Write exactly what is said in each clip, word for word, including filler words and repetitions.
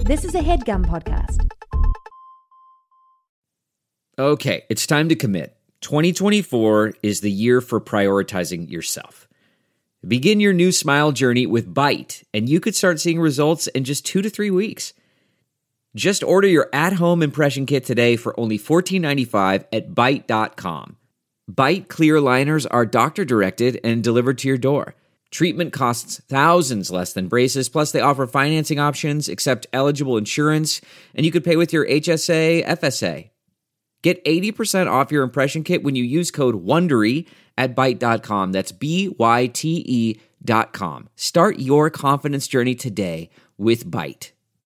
This is a HeadGum podcast. Okay, it's time to commit. twenty twenty-four is the year for prioritizing yourself. Begin your new smile journey with Byte, and you could start seeing results in just two to three weeks. Just order your at-home impression kit today for only fourteen ninety-five at byte dot com. Byte clear liners are doctor-directed and delivered to your door. Treatment costs thousands less than braces, plus they offer financing options, accept eligible insurance, and you could pay with your H S A, F S A. Get eighty percent off your impression kit when you use code WONDERY at byte dot com. That's B Y T E dot com. Start your confidence journey today with Byte.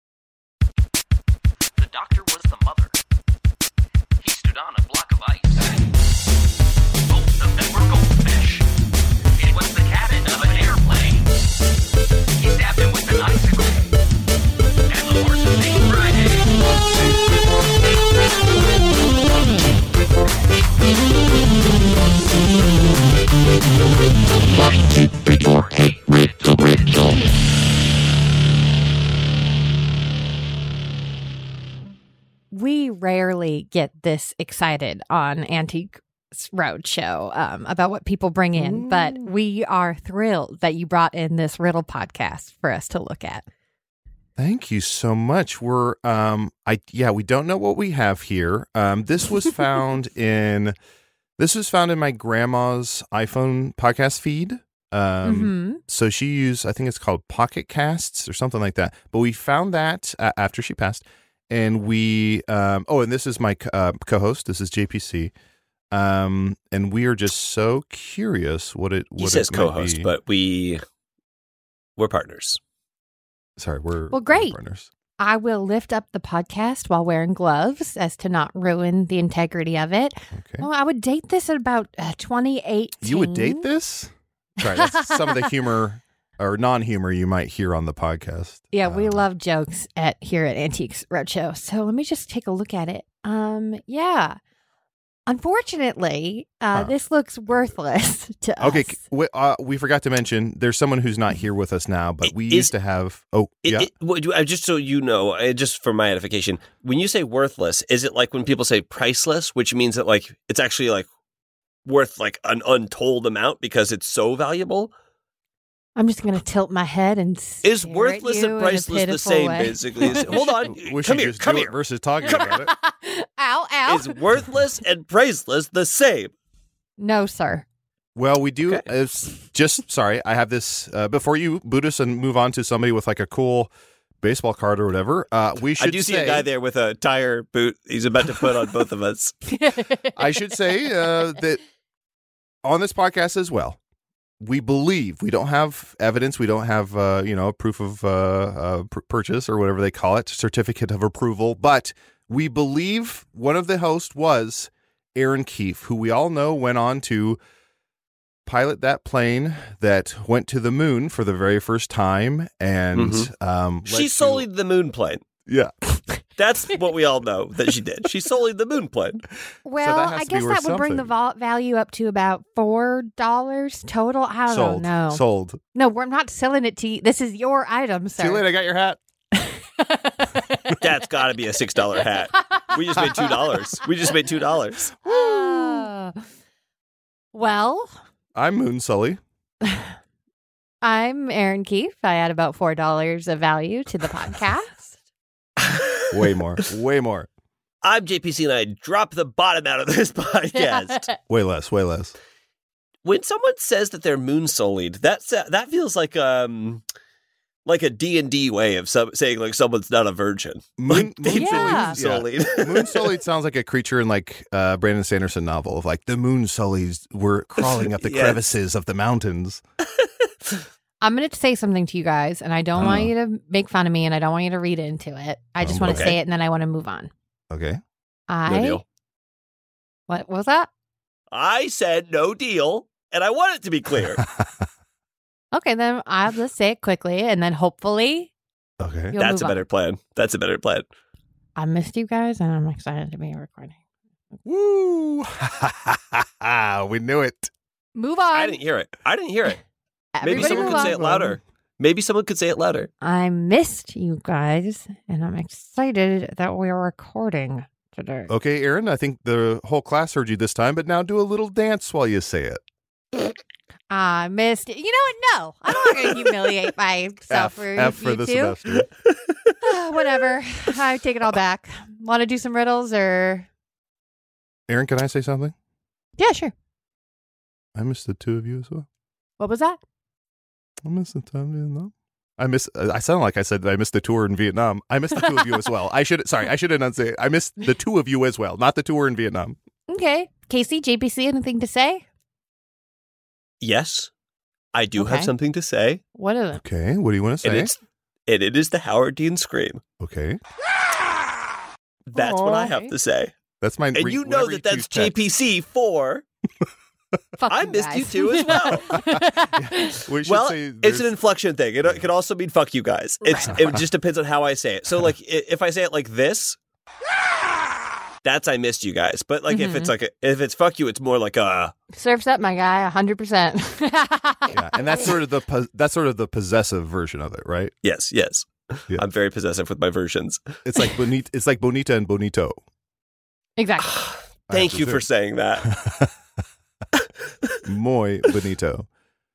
The doctor was the mother. He stood on a block of ice. Oh, the were goldfish. It was the cabin of an airplane. He stabbed him with an icicle. And the horse named Friday. We rarely get this excited on Antique Roadshow um, about what people bring in, Ooh. But we are thrilled that you brought in this riddle podcast for us to look at. Thank you so much. We're, um, I yeah, we don't know what we have here. Um, this was found in, this was found in my grandma's iPhone podcast feed. Um, mm-hmm. So she used, I think it's called Pocket Casts or something like that. But we found that uh, after she passed, and we, um, oh, and this is my uh, co-host. This is J P C. Um, and we are just so curious what it. What he says it co-host, be. But we, we're partners. Sorry, we're well. Great. We're partners. I will lift up the podcast while wearing gloves, as to not ruin the integrity of it. Okay. Well, I would date this at about uh, twenty eighteen. You would date this? Sorry, that's some of the humor or non-humor you might hear on the podcast. Yeah, um, we love jokes at here at Antiques Roadshow. So let me just take a look at it. Um, yeah. Unfortunately, uh, huh. this looks worthless to us. Okay, we, uh, we forgot to mention there's someone who's not here with us now, but we is, used to have. Oh, it, yeah. It, well, just so you know, just for my edification, when you say worthless, is it like when people say priceless, which means that like it's actually like worth like an untold amount because it's so valuable? I'm just going to tilt my head and is worthless and priceless the same, way. Basically? Is, hold on, we come should here, just come do here. It versus talking about it. Ow, ow. Is worthless and priceless the same? No, sir. Well, we do. Okay. It's just sorry, I have this uh, before you boot us and move on to somebody with like a cool baseball card or whatever. Uh, we should. I do say, see a guy there with a tire boot. He's about to put on both of us. I should say uh, that on this podcast as well. We believe, we don't have evidence, we don't have, uh, you know, proof of uh, uh, pr- purchase or whatever they call it, certificate of approval, but we believe one of the hosts was Aaron Keefe, who we all know went on to pilot that plane that went to the moon for the very first time. And mm-hmm. um, she sullied the moon plane. Yeah. That's what we all know that she did. She sullied the moon plane. Well, so I guess that would bring the vol- value up to about four dollars total. I don't Sold. know. Sold. No, we're not selling it to you. This is your item, sir. See you later. I got your hat. That's got to be a six dollar hat. We just made two dollars. We just made two dollars. Uh, well. I'm Moon Sully. I'm Aaron Keefe. I add about four dollars of value to the podcast. Way more. Way more. I'm J P C and I drop the bottom out of this podcast. Way less. Way less. When someone says that they're moon sullied, that's that feels like um like a D and D way of some, saying like someone's not a virgin. Moon, like, moon yeah. sullied. Yeah. Moon sullied sounds like a creature in like uh, Brandon Sanderson novel of like the moon sullies were crawling up the yes. crevices of the mountains. I'm going to say something to you guys, and I don't uh, want you to make fun of me, and I don't want you to read into it. I just um, want to okay. say it, and then I want to move on. Okay. I. No deal. What, what was that? I said no deal, and I want it to be clear. Okay, then I'll just say it quickly, and then hopefully. Okay. That's a better on. plan. That's a better plan. I missed you guys, and I'm excited to be recording. Woo! We knew it. Move on. I didn't hear it. I didn't hear it. Everybody Maybe someone could on. say it louder. Maybe someone could say it louder. I missed you guys, and I'm excited that we are recording today. Okay, Aaron, I think the whole class heard you this time, but now do a little dance while you say it. I missed it. You know what? No, I'm not going to humiliate myself F, for F you for the two. semester. Whatever. I take it all back. Want to do some riddles or? Aaron, can I say something? Yeah, sure. I miss the two of you as well. What was that? I miss the time in Vietnam. I miss. Uh, I sound like I said I missed the tour in Vietnam. I miss the two of you as well. I should. Sorry, I should enunciate. I missed the two of you as well, not the tour in Vietnam. Okay. Casey, J P C, anything to say? Yes, I do Okay. have something to say. What is it? Okay, what do you want to And say? it's and it is the Howard Dean scream. Okay, That's Oh, what I okay. have to say. that's my. And re- you know whenever that that's choose J P text. C for. Fuck I you missed you guys. too as well. We should Well, say it's there's- an inflection thing. It, it could also mean "fuck you guys." It's Right. it just depends on how I say it. So, like, i- if I say it like this, that's "I missed you guys." But like, if it's like a, if it's "fuck you," it's more like uh Surf's up, my guy, one hundred percent. yeah, and that's sort of the pos- that's sort of the possessive version of it, right? yes, yes. Yeah. I'm very possessive with my versions. It's like bonita. It's like bonita and bonito. Exactly. I Thank have you to for say. saying that. Muy bonito.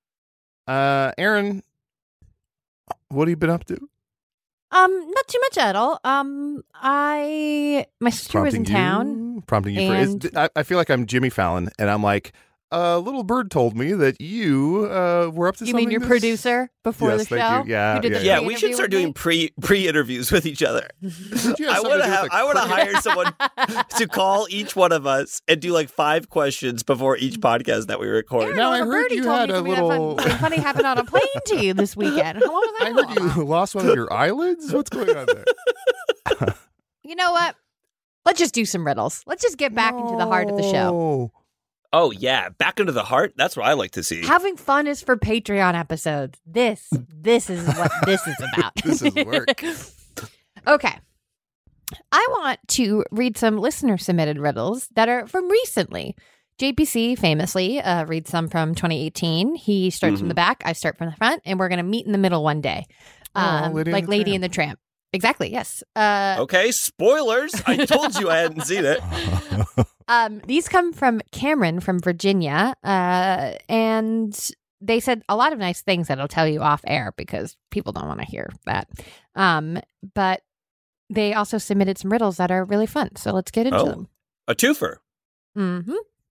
Uh, Aaron, what have you been up to? Um, not too much at all. Um, I my sister was in Prompting town. you, prompting you for. and- Is, I, I feel like I'm Jimmy Fallon, and I'm like, a little bird told me that you uh, were up to You something. mean your this- producer before Yes, the thank show? you. Yeah, Who did yeah, the yeah. Yeah, we pre-interview should start with doing me? pre pre interviews with each other. Did you have I something want to to do have. with I want to the- hire someone to call each one of us and do like five questions before each podcast that we record. Aaron, Now, I Oliver heard Birdie you told had me a something that little- fun- something funny happened on a plane to you this weekend. What was I that heard all you about? lost one of your eyelids. What's going on there? You know what? Let's just do some riddles. Let's just get back into the heart of the show. No. Oh yeah, back into the heart. That's what I like to see. Having fun is for Patreon episodes. This, this is what this is about. This is work. Okay. I want to read some listener submitted riddles that are from recently. J P C famously uh, reads some from twenty eighteen. He starts from the back, I start from the front, and we're going to meet in the middle one day. Oh, Um, Lady and like the Lady Tramp. and the Tramp. Exactly, yes. Uh, Okay, spoilers. I told you I hadn't seen it. Um, these come from Cameron from Virginia, uh, and they said a lot of nice things that I'll tell you off air because people don't want to hear that. Um, but they also submitted some riddles that are really fun, so let's get into Oh. them. A twofer. Mm-hmm.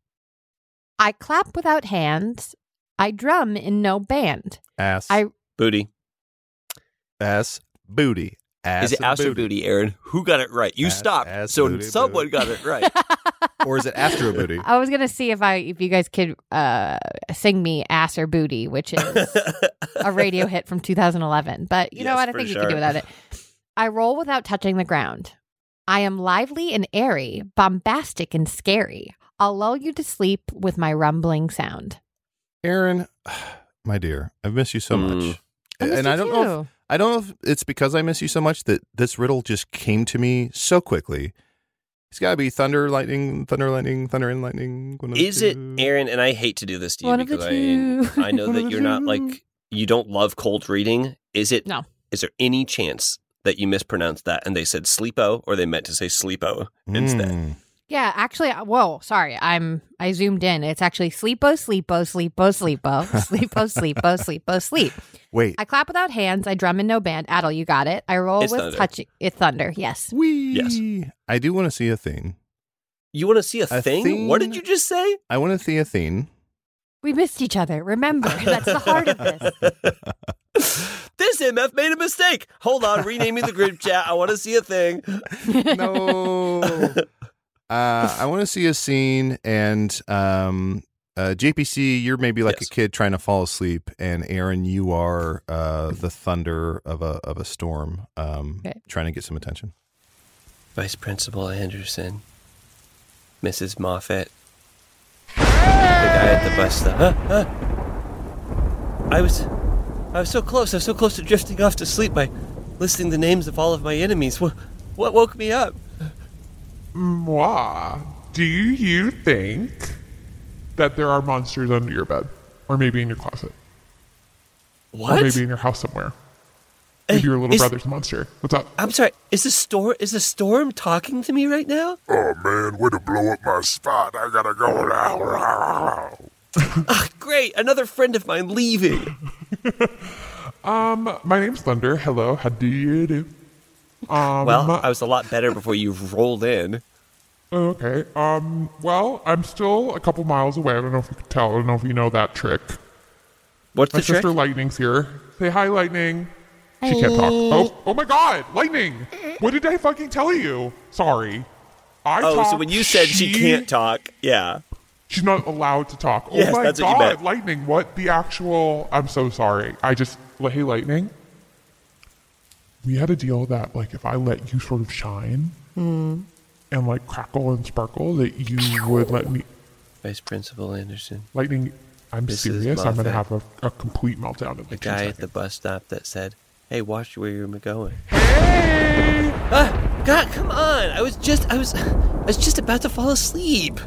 I clap without hands. I drum in no band. Ass. I- Booty. ass. Booty. Ass. Is it and ass or booty. booty, Aaron? Who got it right? You Ass, stopped, ass, so booty, someone booty. got it right. Or is it Astro Booty? I was gonna see if I if you guys could uh, sing me "Ass or Booty," which is a radio hit from two thousand eleven. But you know Yes, what? I for think you sure. can do without it. I roll without touching the ground. I am lively and airy, bombastic and scary. I'll lull you to sleep with my rumbling sound. Aaron, my dear, I've missed you so Mm. much. I missed and you I don't know if, too. I don't know if it's because I miss you so much that this riddle just came to me so quickly. It's got to be thunder, lightning, thunder, lightning, thunder and lightning. One of the Is it, two. Aaron? And I hate to do this to you One of the because two. I I know One of that the you're not two. like you don't love cold reading. Is it? No. Is there any chance that you mispronounced that and they said sleepo or they meant to say sleepo instead? Mm. Yeah, actually, uh, whoa, sorry, I'm I zoomed in. It's actually sleepo, sleepo, sleepo, sleepo, sleepo, sleepo, sleepo, sleep. Wait. I clap without hands. I drum in no band. Adel, you got it. I roll It's with thunder. touching. It's thunder. Yes. Wee. Yes. I do want to see a thing. You want to see a, A thing? What thing? did you just say? I want to see a thing. We missed each other. Remember, that's the heart of this. This M F made a mistake. Hold on, renaming the group chat. I want to see a thing. No. uh, I want to see a scene, and um, uh, J P C, you're maybe like Yes. a kid trying to fall asleep, and Aaron, you are uh, the thunder of a of a storm, um, Okay. trying to get some attention. Vice Principal Anderson, Missus Moffat, the guy at the bus stop. Huh? Huh? I was, I was so close. I was so close to drifting off to sleep by listing the names of all of my enemies. What, what woke me up? Moi, do you think that there are monsters under your bed? Or maybe in your closet? What? Or maybe in your house somewhere. Maybe Hey, your little is- brother's a monster. What's up? I'm sorry. Is the storm? Is the storm talking to me right now? Oh man, way to blow up my spot. I gotta go now. Ah, great! Another friend of mine leaving. Um, my name's Thunder. Hello, how do you do? Um, Well, I was a lot better before you rolled in. okay. Um, well, I'm still a couple miles away. I don't know if you can tell. I don't know if you know that trick. What's My the trick? sister Lightning's here. Say hi, Lightning. She can't talk. Oh, oh my God, Lightning! What did I fucking tell you? Sorry. I Oh, talk, so when you said she can't talk, yeah. she's not allowed to talk. Yes, oh my that's what you God, meant. Lightning! What the actual? I'm so sorry. I just hey, Lightning. We had a deal that like if I let you sort of shine Hmm. and like crackle and sparkle, that you would let me. Vice Principal Anderson, Lightning, I'm This is serious. I'm gonna have Moffat. a, a complete meltdown in the like two guy at the seconds. bus stop that said, "Hey, watch where you're going." Hey! Ah, God, come on! I was just, I was, I was just about to fall asleep.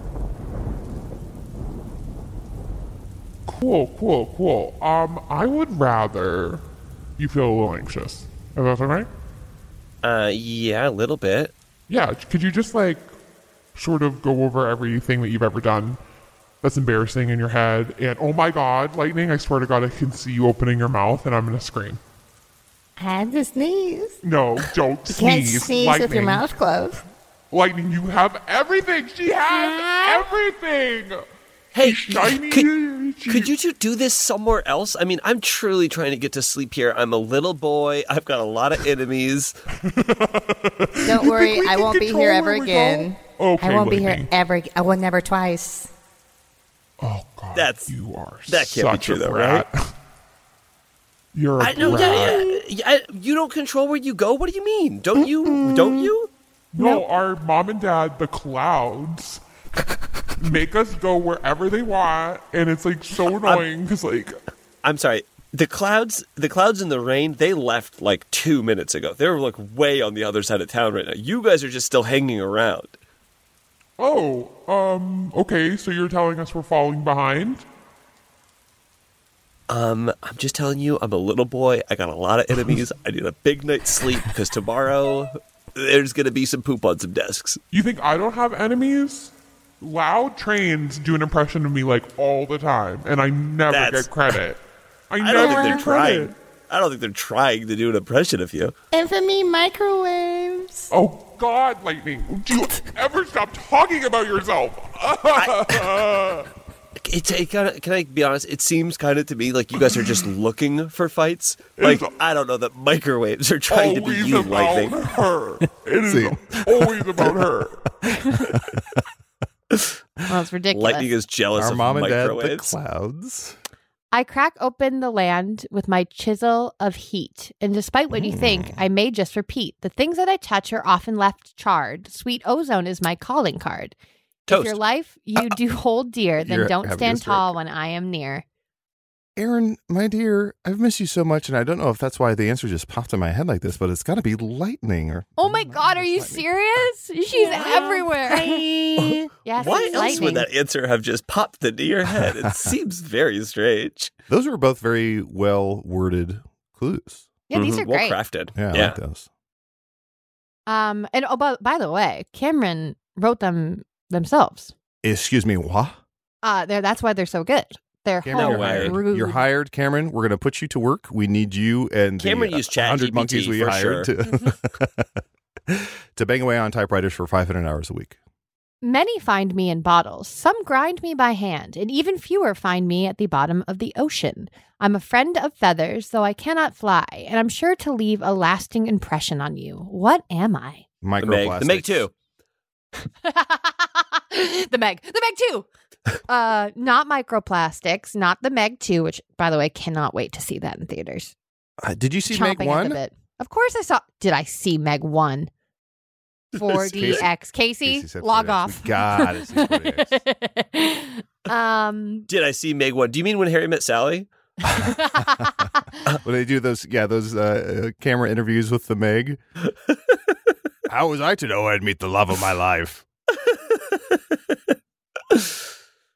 Cool, cool, cool. Um, I would rather you feel a little anxious. Is that all right? Uh, yeah, a little bit. Yeah, could you just like sort of go over everything that you've ever done that's embarrassing in your head? And oh my God, Lightning, I swear to God, I can see you opening your mouth and I'm gonna scream. I had to sneeze. No, don't You can't sneeze. sneeze Lightning. with your mouth closed. Lightning, you have everything. She has everything. Hey, Shiny. could, she- could you two do this somewhere else? I mean, I'm truly trying to get to sleep here. I'm a little boy. I've got a lot of enemies. Don't worry, we I can won't be control here where ever we go? again. Okay, I won't be here Lightning. ever. ag- I will never twice. Oh God, That's- you are that can't be such true a though, brat. You're a I know. brat. Yeah, yeah, yeah. I, you don't control where you go. What do you mean? Don't you? Don't you? No, our mom and dad, the clouds, make us go wherever they want, and it's like so annoying because like I'm sorry. The clouds, the clouds and the rain, they left like two minutes ago. They're like way on the other side of town right now. You guys are just still hanging around. oh, um, okay, so you're telling us we're falling behind? Um, I'm just telling you, I'm a little boy. I got a lot of enemies. I need a big night's sleep because tomorrow there's gonna be some poop on some desks. You think I don't have enemies? Loud Trains do an impression of me like all the time, and I never That's- get credit. I, I never don't think they're get credit. trying. I don't think they're trying to do an impression of you. And for me, microwaves. Oh God, Lightning! Do you ever stop talking about yourself? It's it kinda, can I be honest? It seems kind of to me like you guys are just looking for fights. Like It's I don't know that microwaves are trying to be always you, about Lightning. her. It is always about her. Well, it's ridiculous. Lightning is jealous Our of mom and dad, the microwaves. clouds. I crack open the land with my chisel of heat, and despite what you think, I may just repeat. The things that I touch are often left charred. Sweet ozone is my calling card. Toast. If your life you do hold dear, then You're don't having stand a stroke. tall when I am near. Aaron, my dear, I've missed you so much, and I don't know if that's why the answer just popped in my head like this, but it's got to be lightning. Or Oh my God, are you serious? She's everywhere. Yes, Why it's else lightning. would that answer have just popped into your head? It seems very strange. Those were both very well worded clues. Yeah, these Mhm, are well great. crafted. Yeah, I yeah. like those. Um, and oh, by, by the way, Cameron wrote them themselves. Excuse me, what? Uh, they're, that's why they're so good. They're Cameron, you're hired. homebrew. You're hired, Cameron. We're going to put you to work. We need you and Cameron the used uh, one hundred ChatGPT monkeys we for hired to, to bang away on typewriters for five hundred hours a week. Many find me in bottles. Some grind me by hand, and even fewer find me at the bottom of the ocean. I'm a friend of feathers, though I cannot fly, and I'm sure to leave a lasting impression on you. What am I? The Meg. Microplastics. The Meg too. the Meg. The Meg two. Uh, not microplastics, not the Meg two, which, by the way, cannot wait to see that in theaters. Uh, did you see Chomping Meg at the one? bit. Of course I saw. Did I see Meg one? four D X. Casey, Casey said log four D X. off. We gotta see four D X. um, Did I see Meg one? Do you mean when Harry met Sally? When they do those, yeah, those uh, uh, camera interviews with the Meg. How was I to know I'd meet the love of my life?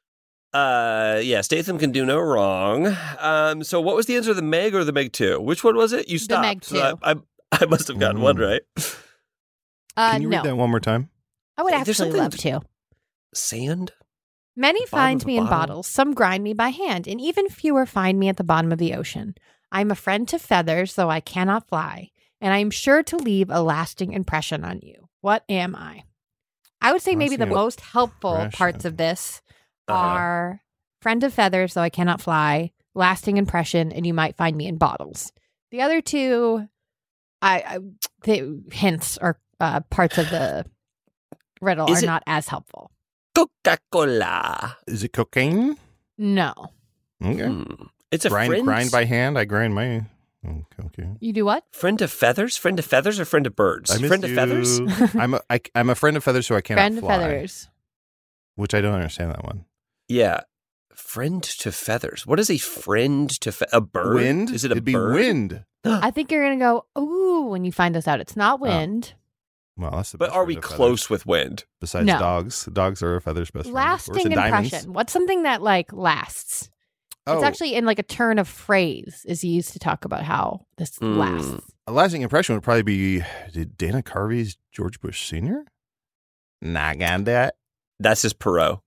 Uh, yeah, Statham can do no wrong. Um, so what was the answer? The Meg or the Meg two? Which one was it? You stopped. Meg So two. I, I, I must have gotten Mm. one right. Uh, Can you no, read that one more time? I would There's actually something- love to. Sand? Many Bottom find of me the in bottle? bottles, some grind me by hand, and even fewer find me at the bottom of the ocean. I am a friend to feathers, though I cannot fly, and I am sure to leave a lasting impression on you. What am I? I would say maybe the Lasting most helpful impression. parts of this Uh-huh. are friend of feathers, though I cannot fly, lasting impression, and you might find me in bottles. The other two, I, I the hints or uh, parts of the riddle Is are it- not as helpful. Coca-Cola. Is it cocaine? No. Okay. Hmm. It's a grind, friend. grind by hand. I grind my. oh, Okay. You do what? Friend of feathers? Friend of feathers or friend of birds? I miss Friend of you. feathers? I'm a I, I'm a friend of feathers, so I cannot Friend of fly. feathers. Which I don't understand that one. Yeah. Friend to feathers. What is a friend to fe- a bird? Wind? Is it a It'd bird? be wind. I think you're going to go, ooh, when you find this out. It's not wind. Well, that's the But best are friend we of feathers. close with wind? Besides No. dogs, dogs are a feather's best friend. of course, Lasting and diamonds. impression. What's something that like lasts? Oh, It's actually in like a turn of phrase is used to talk about how this Mm. lasts. a lasting impression would probably be did Dana Carvey's George Bush Senior? Nah, got that. That's just Perot.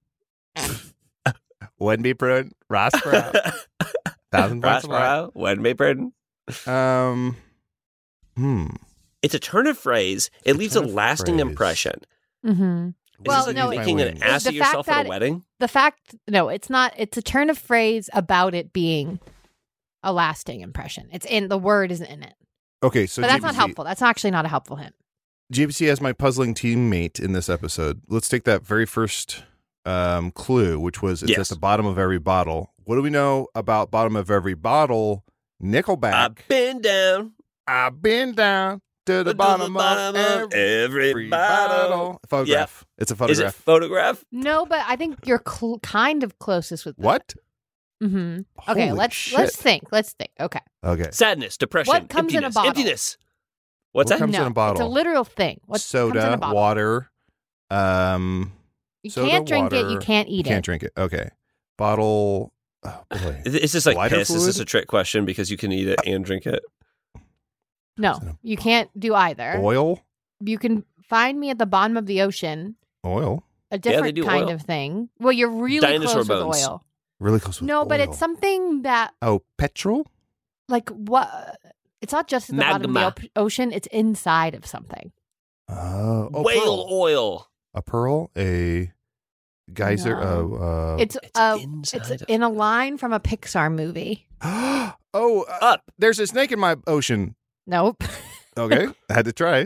Wouldn't be prudent. Ross Perot. Thousand points Ross a lot. Perot. When may burden. Um, hmm. It's a turn of phrase. It leaves a turn of lasting phrase. impression. Mm-hmm. Is Well, this like no, making it- an ass the of yourself fact at a that- wedding? The fact, no, it's not. It's a turn of phrase about it being a lasting impression. It's in the word isn't in it. Okay, so But that's J B not C helpful. That's actually not a helpful hint. J B C as my puzzling teammate in this episode. Let's take that very first um, clue, which was it's Yes. at the bottom of every bottle. What do we know about bottom of every bottle? Nickelback. I've been down I've been down to the to bottom, bottom of every, every bottle. Photograph. It's a Is photograph. it photograph? No, but I think you're cl- kind of closest with that. What? Mm-hmm. Okay, Holy let's shit. let's think. Let's think. Okay. Okay. Sadness, depression, What comes in a emptiness, bottle? emptiness. What's What that? comes no, in a bottle? It's a literal thing. What comes in Soda, a bottle? water. Um, You soda, can't drink it. You water. can't eat you can't it. drink it. Okay. Bottle. Oh boy. Is is this like Lighter piss? Is this fluid? a trick question because you can eat it and drink it? No, you can't do either. Oil. You can find me at the bottom of the ocean. Oil. A they different do kind oil. of thing. Well, you're really Dinosaur close bones. with oil. Really close with No, but oil. it's something that Oh, petrol. like what? It's not just at the bottom of Magma. the op- ocean. It's inside of something. Oh, oh Whale pearl. oil. A pearl. A geyser. No. Uh, uh, It's It's uh, inside it's of- in a line from a Pixar movie. oh, uh, Up. there's a snake in my ocean. Nope. Okay, I had to try.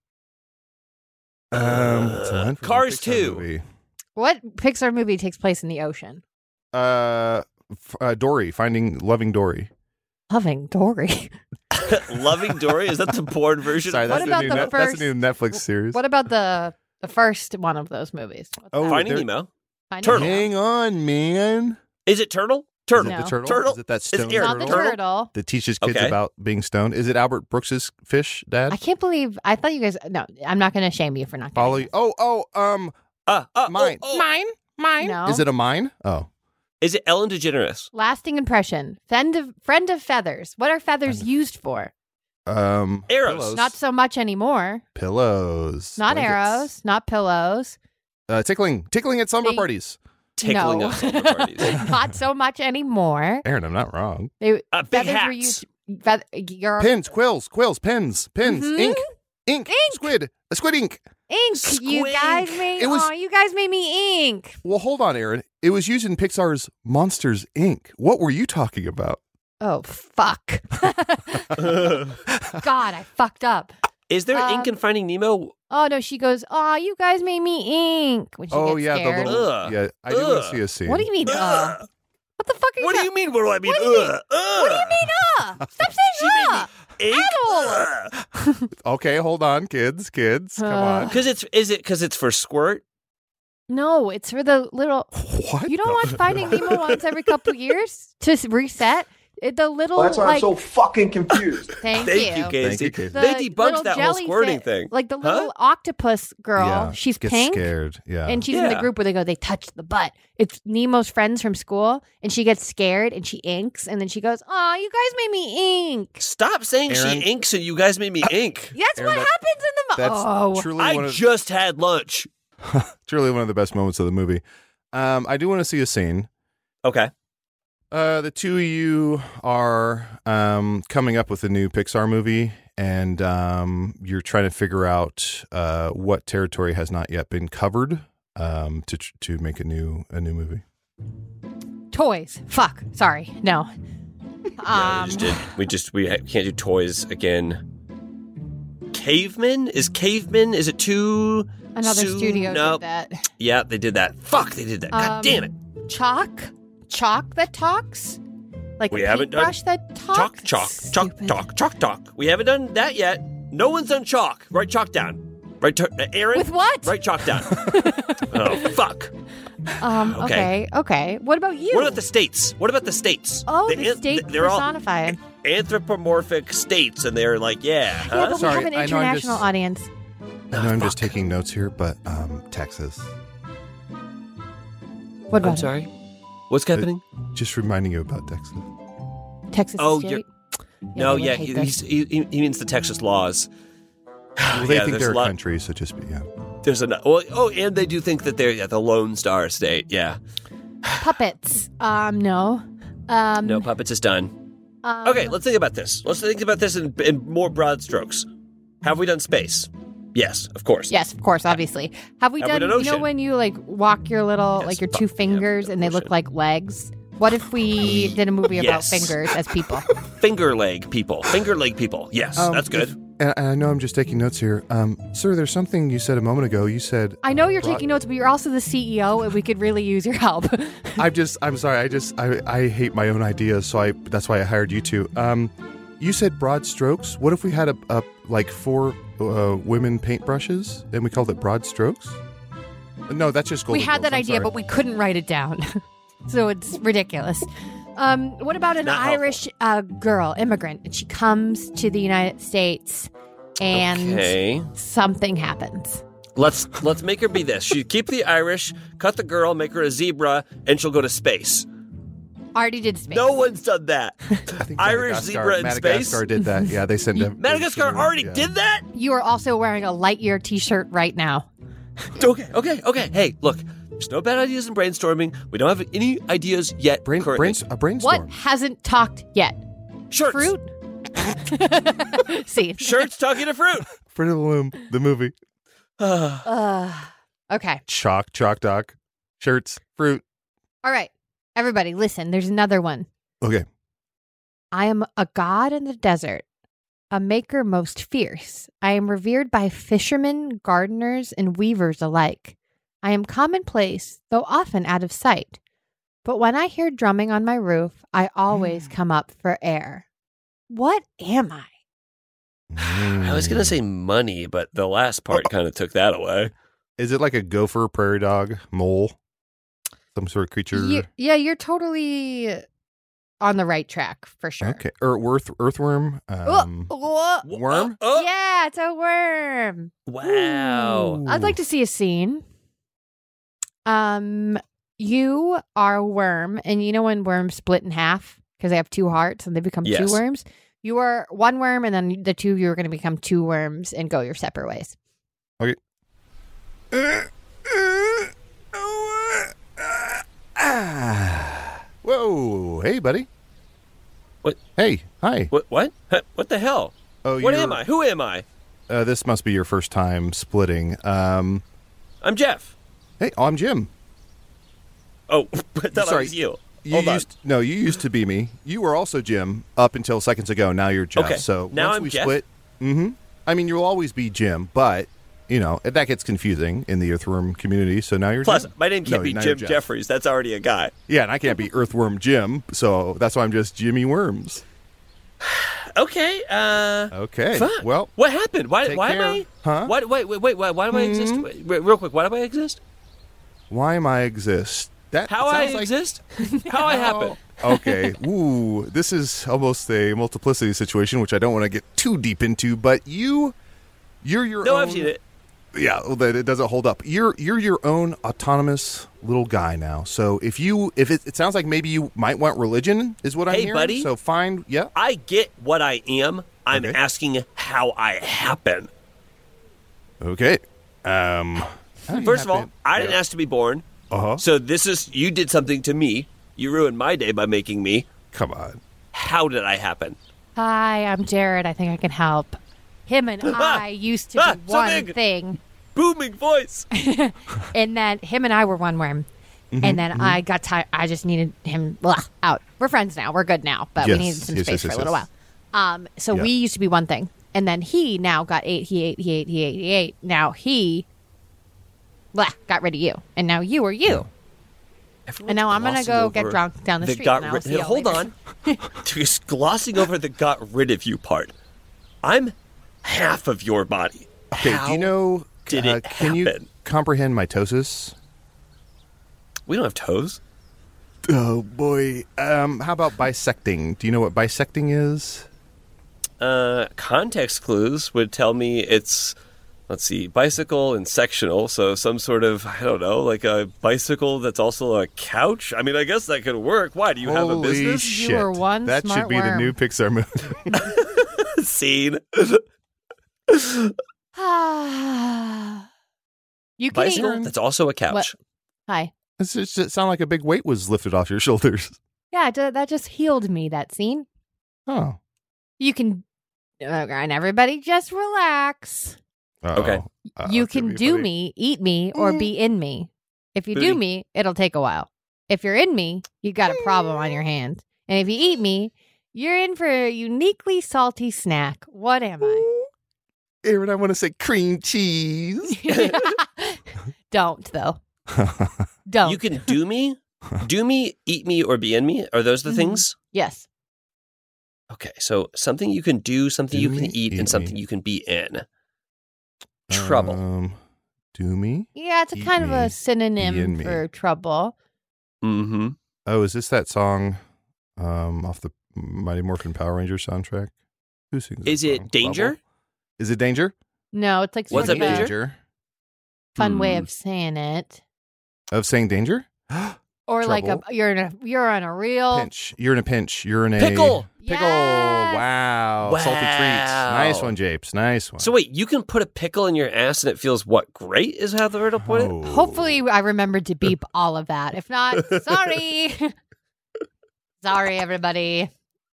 Um, it's a line from a Cars Pixar two. movie. What Pixar movie takes place in the ocean? Uh, f- uh, Dory finding loving Dory. Loving Dory. Loving Dory? Is that the porn version? Sorry, of that's What the about new the Net- that's first- the new Netflix series. What about the the first one of those movies? What's Oh, that? Finding there- Nemo? Finding Turtle. Nemo. Hang on, man. Is it turtle? Is Turtle. it No. the turtle? Turtle? Is it that It's stone Eric. Not the turtle Turtle? turtle. that teaches kids Okay. about being stoned? Is it Albert Brooks's fish, Dad? I can't believe I thought you guys. No, I'm not going to shame you for not. Follow getting you. Oh, oh, um, Uh, uh, mine. oh, oh. Mine? Mine? No. Is it a mine? Oh. Is it Ellen DeGeneres? Lasting impression. Friend of friend of feathers. What are feathers used for? Um, Arrows. Pillows. Not so much anymore. pillows. Not blankets. arrows. Not pillows. Uh, tickling. Tickling at slumber They- parties. Tickling no. of slumber parties. Not so much anymore. Aaron, I'm not wrong. They, Uh, big feathers hats. were used. Feath- you're, Pins, quills, quills, pens, pins, Mhm. ink, ink, squid, a squid ink. ink. You Squink. guys made. It was- Aw, you guys made me ink. Well, hold on, Aaron. It was used in Pixar's Monsters, Incorporated. What were you talking about? Oh fuck. God, I fucked up. Is there Um, ink in Finding Nemo? Oh no, she goes, "Oh, you guys made me ink." When she Oh gets yeah, scared. the little. Ugh. Yeah, I do want Ugh. to see a scene. What do you mean? Uh, Ugh. what the fuck are you? What do ta- you mean? What do I mean? What do you mean? Ugh. What do you mean? Uh, stop saying uh. Ink? Adult. Okay, hold on, kids, kids, come Uh. on. Because it's is it because it's for squirt? No, it's for the little. What? You don't the- watch Finding Nemo once every couple years to s- reset. It- the little Well, that's why like I'm so fucking confused. thank, Thank you, Casey. Thank you, Casey. The They debunked little that whole jelly squirting fi- thing. Like the Huh? little octopus girl, Yeah, she's gets pink. scared. Yeah. And she's in the Yeah. group where they go, they touch the butt. It's Nemo's friends from school, and she gets scared and she inks, and then she goes, "Oh, you guys made me ink." Stop saying Aaron- she inks and you guys made me ink. That's Aaron, what that- happens in the That's mo- oh. truly I one of just had lunch. truly one of the best moments of the movie. Um, I do want to see a scene. Okay. Uh, the two of you are um, coming up with a new Pixar movie, and um, you're trying to figure out uh, what territory has not yet been covered um, to tr- to make a new a new movie. Toys. Fuck. Sorry. No. Yeah, we Um, just did. We just we ha- can't do toys again. Caveman is caveman. Is it too? another soon? studio Nope. did that. Yeah, they did that. Fuck, they did that. God Um, damn it. Chalk. Chalk that talks. Like We a haven't done paintbrush that talks. Chalk, chalk, chalk, Stupid. chalk, chalk, chalk. We haven't done that yet. No one's done chalk. Write chalk down. Right, uh, Aaron. With what? Write chalk down. Oh fuck. Um. Okay. Okay. Okay. What about you? What about the states? What about the states? Oh, the, an- state They're all personified. anthropomorphic states, and they're like, yeah. Yeah, Huh? but Sorry, we have an I know I'm international just- audience. I know I'm just taking notes here, but um, Texas. What about I'm sorry. What's happening? Just reminding you about Texas. it? Texas? Oh, state? you're- Yeah, no, they would yeah, hate he, this. he's, he, he means the Texas laws. Well, they Yeah, think there's they're a a lot- country, so just be yeah. There's an oh, oh, and they do think that they're yeah, the Lone Star State. Yeah, Puppets. Um. No. Um. no puppets is done. um, Okay, let's think about this. Let's think about this in, in more broad strokes. Have we done space? Yes, of course. Yes, of course, obviously. Have we Have we done? done You know ocean? when you like walk your little, Yes, like your fuck, two yeah, fingers, and they look ocean. like legs? What if we did a movie about Yes. fingers as people? Finger leg people. Finger leg people. Yes, Um, that's good. if- and and I know I'm just taking notes here. Um, sir, there's something you said a moment ago. You said I know you're Broad- taking notes, but you're also the C E O, and we could really use your help. I'm just I'm sorry. I just I, I hate my own ideas, so I that's why I hired you two. Um, you said broad strokes. What if we had a, a like four uh, women paintbrushes and we called it broad strokes? No, that's just we Golden had that Girls, I'm idea, sorry. but we couldn't write it down, so it's ridiculous. Um, what about an Not helpful. Irish uh, girl immigrant, and she comes to the United States, and Okay. something happens? Let's let's make her be this. She keep the Irish, cut the girl, make her a zebra, and she'll go to space. Already did space. No one's done that. I think Irish Madagascar- zebra in Madagascar space. did that. Yeah, they sent them. Madagascar already yeah. did that. You are also wearing a Lightyear T-shirt right now. Okay, okay, okay. Hey, look, there's no bad ideas in brainstorming. We don't have any ideas yet. Brain, currently. brains, a brainstorm. What hasn't talked yet? Shirts. Fruit. See. Shirts talking to fruit. Fruit of the Loom, the movie. Uh, okay. Chalk, chalk doc, shirts, fruit. All right. Everybody, listen. There's another one. Okay. I am a god in the desert, a maker most fierce. I am revered by fishermen, gardeners, and weavers alike. I am commonplace, though often out of sight. But when I hear drumming on my roof, I always come up for air. What am I? I was gonna say money, but the last part kind of took that away. Is it like a gopher, prairie dog, mole, some sort of creature? You, yeah, you're totally on the right track for sure. Okay, or earth, earthworm, um, Oh, oh, worm. Oh, yeah, it's a worm. wow. I'd like to see a scene. Um, you are a worm, and you know when worms split in half because they have two hearts and they become Yes. two worms? You are one worm, and then the two of you are going to become two worms and go your separate ways. Okay. Whoa! Hey, buddy. What? Hey, hi. What? What? Huh, What the hell? Oh, What you're- am I? Who am I? Uh, this must be your first time splitting. Um, I'm Jeff. hey, oh, I'm Jim. Oh, I thought I Sorry. was you. You Hold on. used no, you used to be me. You were also Jim up until seconds ago. Now you're Jeff. Okay, So now once I'm we Jeff? split, mm-hmm. I mean, you'll always be Jim, but you know that gets confusing in the Earthworm community. So now you're Plus, Jim. my name can't No, be now you're Jim Jeff. Jeffries. That's already a guy. Yeah, and I can't be Earthworm Jim, so that's why I'm just Jimmy Worms. Okay. Uh. Okay. Fuck. Well, What happened? Why? take Why care. am I? Huh? Why, wait, wait, wait. Why, why do I exist? Hmm? Wait, wait, real quick. Why do I exist? why am I exist? That How I sounds like- exist? How I happen? Okay. Ooh, this is almost a multiplicity situation, which I don't want to get too deep into. But you, you're your No, own. I've seen it. Yeah, well, that it doesn't hold up. You're you're your own autonomous little guy now. So if you if it, it sounds like maybe you might want religion, is what I'm Hey, hearing. buddy. So find yeah. I get what I am. I'm Okay. asking how I happen. Okay. Um. how do you First of all, happen- I didn't yeah. ask to be born. Uh-huh. So this is, you did something to me. You ruined my day by making me. Come on. How did I happen? Hi, I'm Jared. I think I can help. Him and I used to Ah, be so one big. thing. Booming voice. And then him and I were one worm. Mm-hmm, And then I got tired. I just needed him ugh, out. We're friends now. We're good now. But Yes, we needed some yes, space yes, for a yes, little yes. while. Um, so Yeah. we used to be one thing. And then he now got eight. He ate. He ate. He ate. He ate. Now he blah, got rid of you. And now you are you. Everyone's And now I'm going to glossing go over get drunk down the, the street. got and I'll rid- see y'all Hold later. on. Just glossing over the got rid of you part. I'm half of your body. Okay. How do you know? did uh, it Can you happen? comprehend mitosis? We don't have toes. Oh boy. Um. How about bisecting? Do you know what bisecting is? Uh, context clues would tell me it's, let's see, bicycle and sectional. So some sort of, I don't know, like a bicycle that's also a couch. I mean, I guess that could work. Why? Do you have a Holy business? shit! You are one that smart should be worm. the new Pixar movie. Scene. you can Bicycle eat. that's also a couch. What? Hi. It's just, it sounded like a big weight was lifted off your shoulders. Yeah, d- that just healed me, that scene. Oh. You can, uh, and everybody just relax. Uh-oh. Okay. Uh-oh, you it's gonna can be do funny. me, eat me, or be in me. If you Booty. do me, it'll take a while. If you're in me, you got a problem on your hands. And if you eat me, you're in for a uniquely salty snack. What am I? Aaron, I want to say cream cheese. Don't, though. Don't. You can do me, do me, eat me, or be in me. Are those the Mhm. things? Yes. Okay, so something you can do, something Do you me, can eat, eat and something me. you can be in. Trouble. Um, do me? Yeah, it's a Eat kind of me, a be in synonym me. for trouble. Mm-hmm. Oh, is this that song um, off the Mighty Morphin Power Rangers soundtrack? Who sings that Is it song? Danger? Bubble? Is it Danger? No, it's like What's sort up, of a Danger? fun way Hmm. of saying it. Of saying danger? Or like a Trouble. you're in a you're on a real Pinch. You're in a pinch. You're in a Pickle! Pickle. Yes! Wow. Wow. Salty treats. Nice one, Japes. Nice one. So wait, you can put a pickle in your ass and it feels what? Great is how the riddle put it. Oh. Hopefully, I remembered to beep all of that. If not, sorry. Sorry, everybody.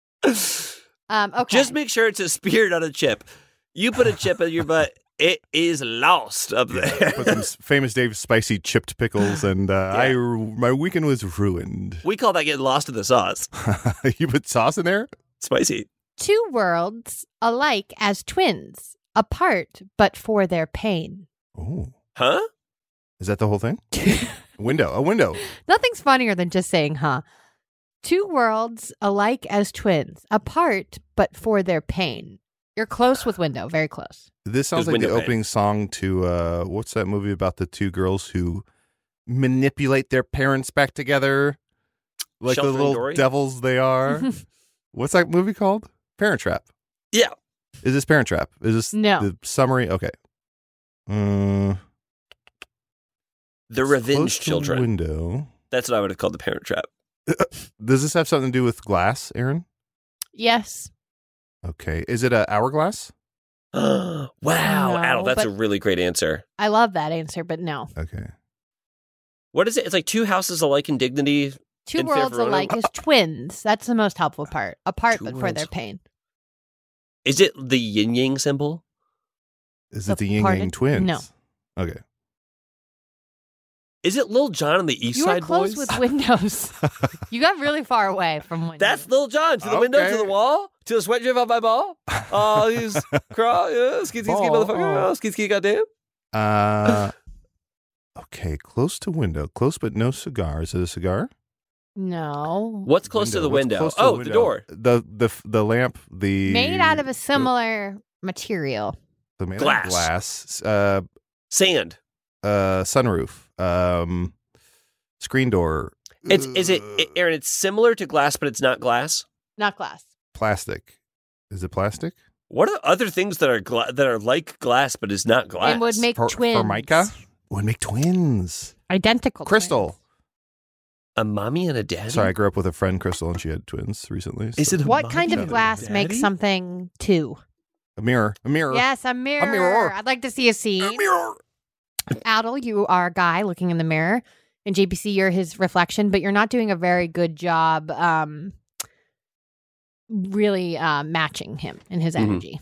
Um, okay. Just make sure it's a spirit on a chip. You put a chip in your butt, it is lost up there. Put some s- famous Dave spicy chipped pickles, and uh, I my weekend was ruined. We call that getting lost in the sauce. You put sauce in there? Spicy. Two worlds alike as twins, apart but for their pain. Oh, Huh? is that the whole thing? Window, a window. Nothing's funnier than just saying, huh? Two worlds alike as twins, apart but for their pain. You're close with window, very close. This sounds There's like the window pane. opening song to uh, what's that movie about the two girls who manipulate their parents back together, like Shelter the and little Dory? devils they are. What's that movie called? Parent Trap. Yeah. Is this Parent Trap? Is this No. the summary? Okay. Uh, The it's Revenge close to Children. Window. That's what I would have called the Parent Trap. Does this have something to do with glass, Aaron? Yes. Okay. Is it a hourglass? wow, No, Adel, that's but- a really great answer. I love that answer, but no. Okay. What is it? It's like two houses alike in dignity. Two In worlds Fairfield. alike as twins. That's the most helpful part. Apart Two but for worlds. their pain. Is it the yin yang symbol? Is The it the Yin pardon? Yang Twins? No. Okay. Is it Lil Jon and the East You were Side close Boys? with windows. You got really far away from windows. That's Lil Jon. To the window, Okay. to the wall, to the sweat drip on my ball. Oh, he's crawl. Yeah, ski, ski, ski, Ball. motherfucker. Oh, ski, ski, goddamn. Uh, okay. Close to window. Close but no cigar. Is it a cigar? No. What's close to the What's window? close to Oh, the window? door. The the the lamp. The Made out of a similar material. the made out of Glass. glass. Uh, Sand. uh, sunroof. Um, screen door. It's is it, it Aaron? It's similar to glass, but it's not glass. Not glass. Plastic. Is it plastic? What are other things that are gla- that are like glass, but is not glass? It would make For- twins. Formica? Would make twins. Identical. Crystal. twins. a mommy and a daddy. Sorry, I grew up with a friend, Crystal, and she had twins recently. Is so- it a What mommy kind and of a glass daddy? makes something two? a mirror? A mirror. Yes, a mirror. mirror. I'd like to see a scene. A mirror. Adel, you are a guy looking in the mirror, and J P C, you're his reflection, but you're not doing a very good job um, really uh, matching him and his Mhm. energy.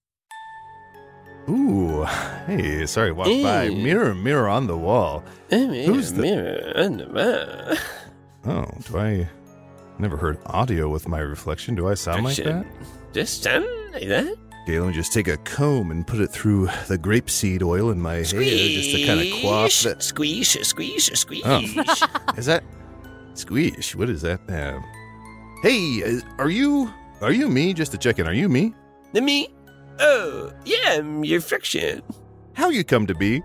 Ooh. Hey, sorry, walked by. Hey. Mirror, mirror on the wall. Who's the- mirror on the wall? Oh, do I never heard audio with my reflection? Do I sound like that? Reflection. Just sound like that? Okay, let me just take a comb and put it through the grapeseed oil in my hair just to kind of quaff that. Squeeze, squeeze, squeeze. Oh. Is that squeeze? What is that? Uh, hey, uh, are you are you me? Just to check in, are you me? The me? Oh, yeah, I'm your friction. How you come to be?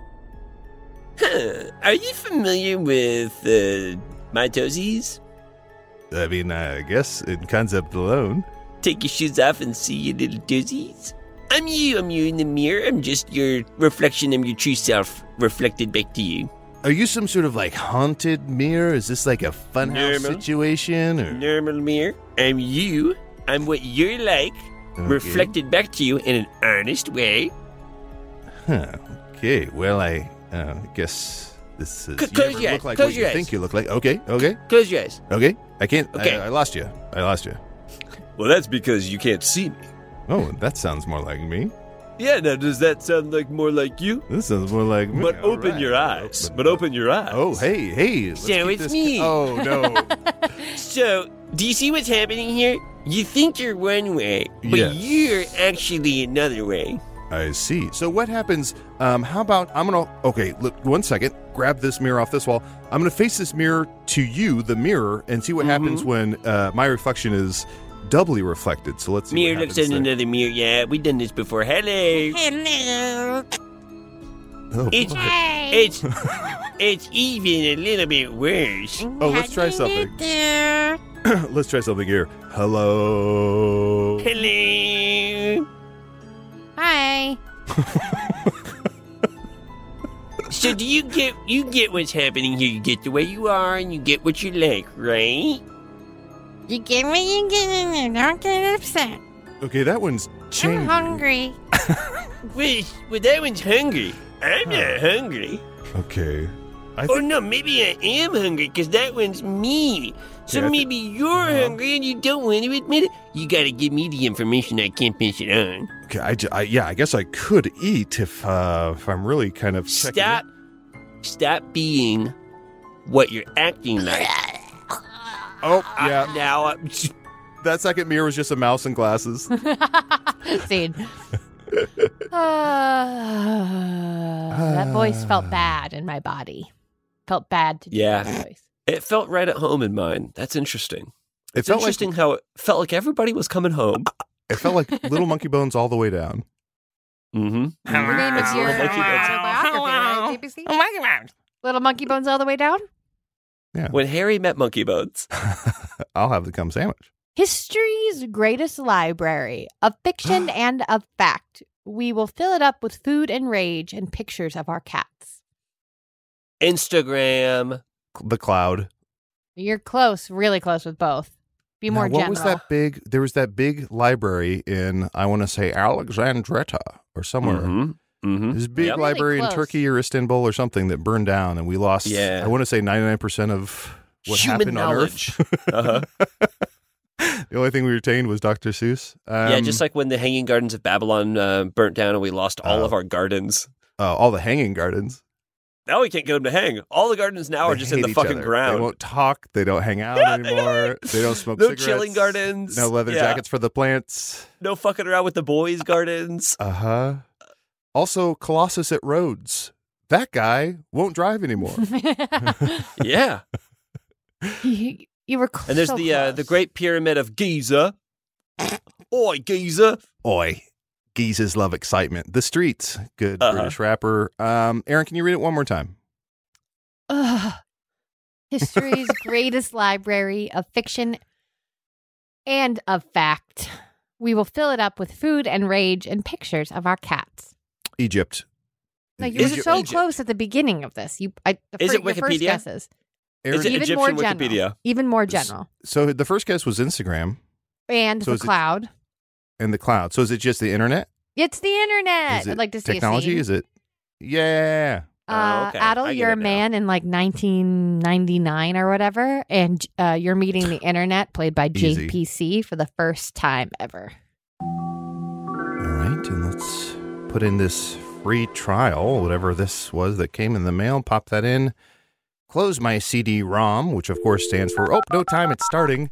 Huh. Are you familiar with uh, my toesies? I mean, I guess in concept alone. Take your shoes off and see your little toesies. I'm you. I'm you in the mirror. I'm just your reflection of your true self reflected back to you. Are you some sort of like haunted mirror? Is this like a funhouse Normal. situation? Or? Normal mirror. I'm you. I'm what you're like, Okay. reflected back to you in an honest way. Huh. Okay. Well, I uh, guess this is. C- you close ever your look eyes. like Close what your you eyes. think you look like. Okay. Okay. Close your eyes. Okay. I can't. Okay. I, I lost you. I lost you. Well, that's because you can't see me. Oh, that sounds more like me. Yeah, now does that sound like more like you? This sounds more like me. But All open right. your eyes. Open- But open your eyes. Oh, hey, hey. let's So keep it's this- me. Oh, no. So, do you see what's happening here? You think you're one way, but Yes. you're actually another way. I see. So what happens? Um, how about I'm gonna? Okay, look. One second. Grab this mirror off this wall. I'm gonna face this mirror to you, the mirror, and see what happens when uh, my reflection is doubly reflected. So let's see. Mirror what looks happens at there. another mirror. Yeah, we've done this before. Hello. Hello. Oh, It's boy. it's it's even a little bit worse. Oh, let's try something. Let's try something here. Hello. Hello. Hi. So do you get you get what's happening here? You get the way you are, and you get what you like, right? You get what you get and don't get upset. Okay, that one's changing. I'm hungry. Well, well, that one's hungry. I'm not hungry. Okay. I Oh think, no, maybe I am hungry because that one's me. So Yeah, I thi- maybe you're hungry and you don't want to admit it. You got to give me the information. I can't pass it on. okay, I, ju- I, yeah, I guess I could eat if uh, if I'm really kind of checking Stop. Stop being what you're acting like. Oh, Uh, yeah. now, uh, That second mirror was just a mouse and glasses. Scene. Uh, that voice felt bad in my body. Felt bad to do Yeah. that voice. it felt right at home in mine. That's interesting. It It's felt like interesting how it felt like everybody was coming home. it felt like Little Monkey Bones all the way down. Mm-hmm. Your name is your Monkey Bones. autobiography, right, J P C? Little Monkey Bones all the way down? Yeah, When Harry met Monkey Bones. I'll have the cum sandwich. History's greatest library of fiction and of fact. We will fill it up with food and rage and pictures of our cats. Instagram. The cloud. You're close, really close with both. Be more Now, what general. was that big? There was that big library in I want to say Alexandretta or somewhere. Mm-hmm. Mm-hmm. There's a big Yep. Really library in close. Turkey or Istanbul or something that burned down, and we lost. Yeah. I want to say ninety-nine percent of what Human happened knowledge. on Earth. Uh-huh. The only thing we retained was Doctor Seuss. Um, yeah, just like when the Hanging Gardens of Babylon uh, burnt down and we lost all Oh. of our gardens. uh, all the hanging gardens. Now we can't get them to hang. All the gardens now are They just in hate the each fucking other. They ground. won't talk. They don't hang out Yeah, they anymore. They don't smoke No cigarettes. chilling gardens. No leather Yeah. jackets for the plants. No fucking around with the boys' gardens. Uh huh. Also, Colossus at Rhodes. That guy won't drive anymore. Yeah. you, you were cl- And there's so the uh, close. the Great Pyramid of Giza. Oi, Giza. Oi. Geezes love excitement. The Streets. Good Uh-huh. British rapper. Um, Aaron, can you read it one more time? Ugh. History's greatest library of fiction and of fact. We will fill it up with food and rage and pictures of our cats. Egypt. No, you Is were it so Egypt? close at the beginning of this. You, I, the Is fir- it your first Wikipedia? guesses. Aaron- Is it Even more Egyptian general. Wikipedia? Even more general. So the first guess was Instagram And So the is it- cloud. and the cloud. So is it just the internet? It's the internet. Is it I'd like to see technology? a scene. Is it? Yeah. Uh, Oh, okay. Adel, I get you're a it now. man in like nineteen ninety-nine or whatever, and uh, you're meeting the internet, played by Easy. J P C for the first time ever. All right, and let's put in this free trial, whatever this was that came in the mail. Pop that in. Close my C D ROM, which of course stands for oh, no time, it's starting.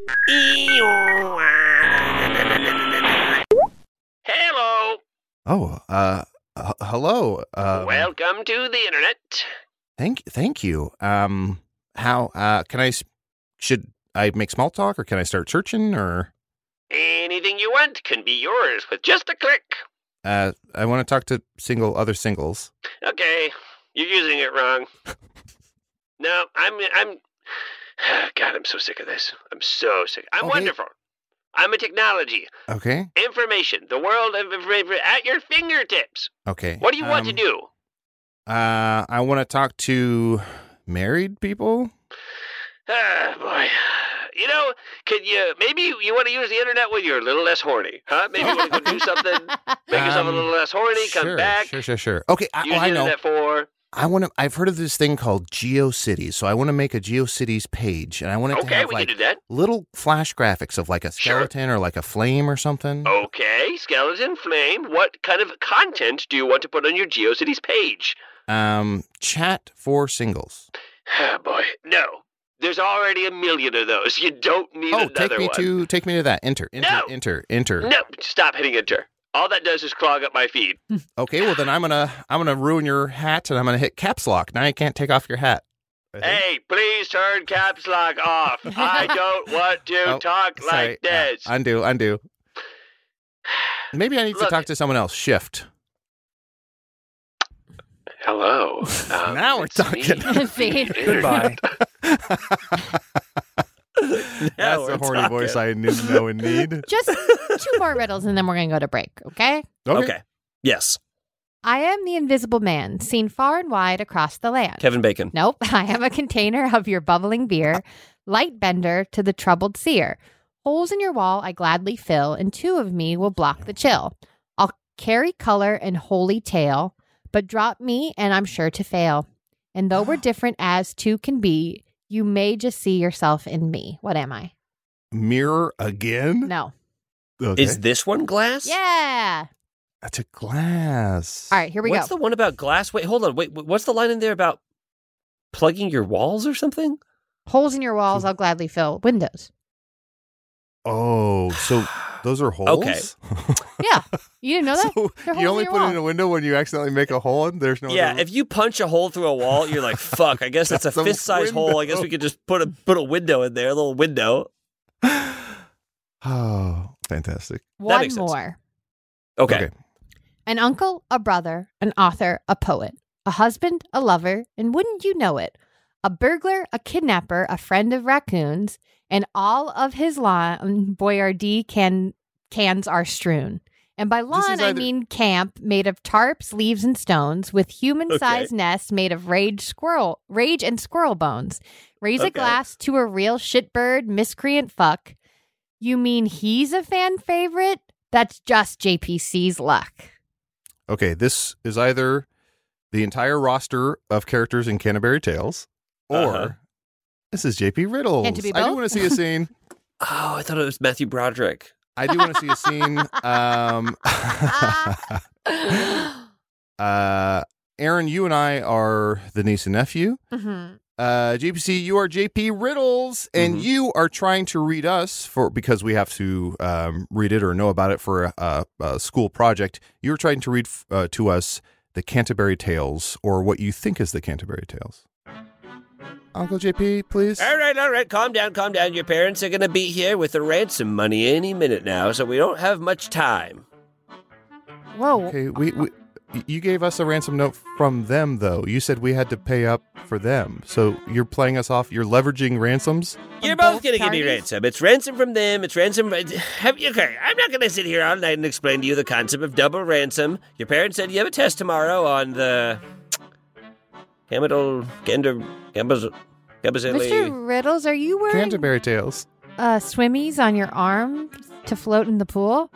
Hello. Oh, uh, h- hello. Uh, Welcome to the internet. Thank, thank you. Um, how? Uh, can I? s- Should I make small talk, or can I start searching, or? Anything you want can be yours with just a click. Uh, I want to talk to single other singles. Okay, you're using it wrong. No, I'm I'm God, I'm so sick of this. I'm so sick. I'm Okay. wonderful. I'm a technology. Okay. Information. The world of information at your fingertips. Okay. What do you want to um, do? Uh, I want to talk to married people. Ah, boy. You know, could you maybe you want to use the internet when you're a little less horny, huh? Maybe you want to go do something, make yourself a Um, little less horny, come sure, back, Sure, sure, sure. Okay, I, use well, I the know. internet for. I want to. I've heard of this thing called GeoCities, so I want to make a GeoCities page, and I want it to Okay, have we like can do that. little flash graphics of like a Sure. skeleton or like a flame or something. Okay, skeleton flame. What kind of content do you want to put on your GeoCities page? Um, chat for singles. Oh, boy, no. There's already a million of those. You don't need Oh, another take me one. to take me to that. Enter, enter, No. enter, enter. No, stop hitting enter. All that does is clog up my feed. Okay, well then I'm gonna I'm gonna ruin your hat, and I'm gonna hit caps lock. Now you can't take off your hat. I think. Hey, please turn caps lock off. I don't want to Oh, talk Sorry. like this. Uh, undo, undo. Maybe I need to Look- talk to someone else. Shift. Hello. Um, Now we're it's talking. me. See? Goodbye. That's we're the horny talking. voice I didn't know and need. Just two more riddles, and then we're going to go to break, okay? Okay. Yes. I am the invisible man, seen far and wide across the land. Kevin Bacon. Nope, I am a container of your bubbling beer, light bender to the troubled seer. Holes in your wall I gladly fill, and two of me will block the chill. I'll carry color and holy tale, but drop me and I'm sure to fail. And though we're different as two can be, you may just see yourself in me. What am I? Mirror again? No. Okay. Is this one glass? Yeah. That's a glass. All right, here we What's go. the one about glass? Wait, hold on. Wait, wh- what's the line in there about plugging your walls or something? Holes in your walls I'll gladly fill. Windows. Oh, so those are holes? Okay. Yeah. You didn't know that? So They're holes you in only your put wall. it in a window when you accidentally make a hole and there's no Yeah, other- if you punch a hole through a wall, you're like, fuck, I guess that's a That's a fist-sized hole. I guess window. we could just put a put a window in there, a little window. Oh, fantastic. One makes sense. more. Okay. An uncle, a brother, an author, a poet, a husband, a lover, and wouldn't you know it, a burglar, a kidnapper, a friend of raccoons, and all of his lawn Boyardee can cans are strewn. And by lawn, is I either- mean camp made of tarps, leaves, and stones, with human-sized nests made of rage squirrel, rage and squirrel bones. Raise a Okay. glass to a real shitbird miscreant fuck. You mean he's a fan favorite? That's just J P C's luck. Okay, this is either the entire roster of characters in Canterbury Tales, or Uh-huh. this is J P Riddles. Can't it be I do both? want to see a scene. Oh, I thought it was Matthew Broderick. I do want to see a scene. Um, uh, Aaron, you and I are the niece and nephew. Mm-hmm. Uh, J P C, you are J P Riddles, and Mhm. you are trying to read us for because we have to um, read it or know about it for a, a, a school project. You're trying to read uh, to us the Canterbury Tales, or what you think is the Canterbury Tales. Uncle J P, please. All right, all right. Calm down, calm down. Your parents are going to be here with the ransom money any minute now, so we don't have much time. Whoa. Okay, we, we Y- You gave us a ransom note from them, though. You said we had to pay up for them. So you're playing us off. You're leveraging ransoms? You're both both going to give me parties? ransom. It's ransom from them. It's ransom. Have you, okay, I'm not going to sit here all night and explain to you the concept of double ransom. Your parents said you have a test tomorrow on the Camadol Gander Gambaz Mister Gambazilli. Riddles, are you wearing Canterbury Tales. uh, swimmies on your arm to float in the pool?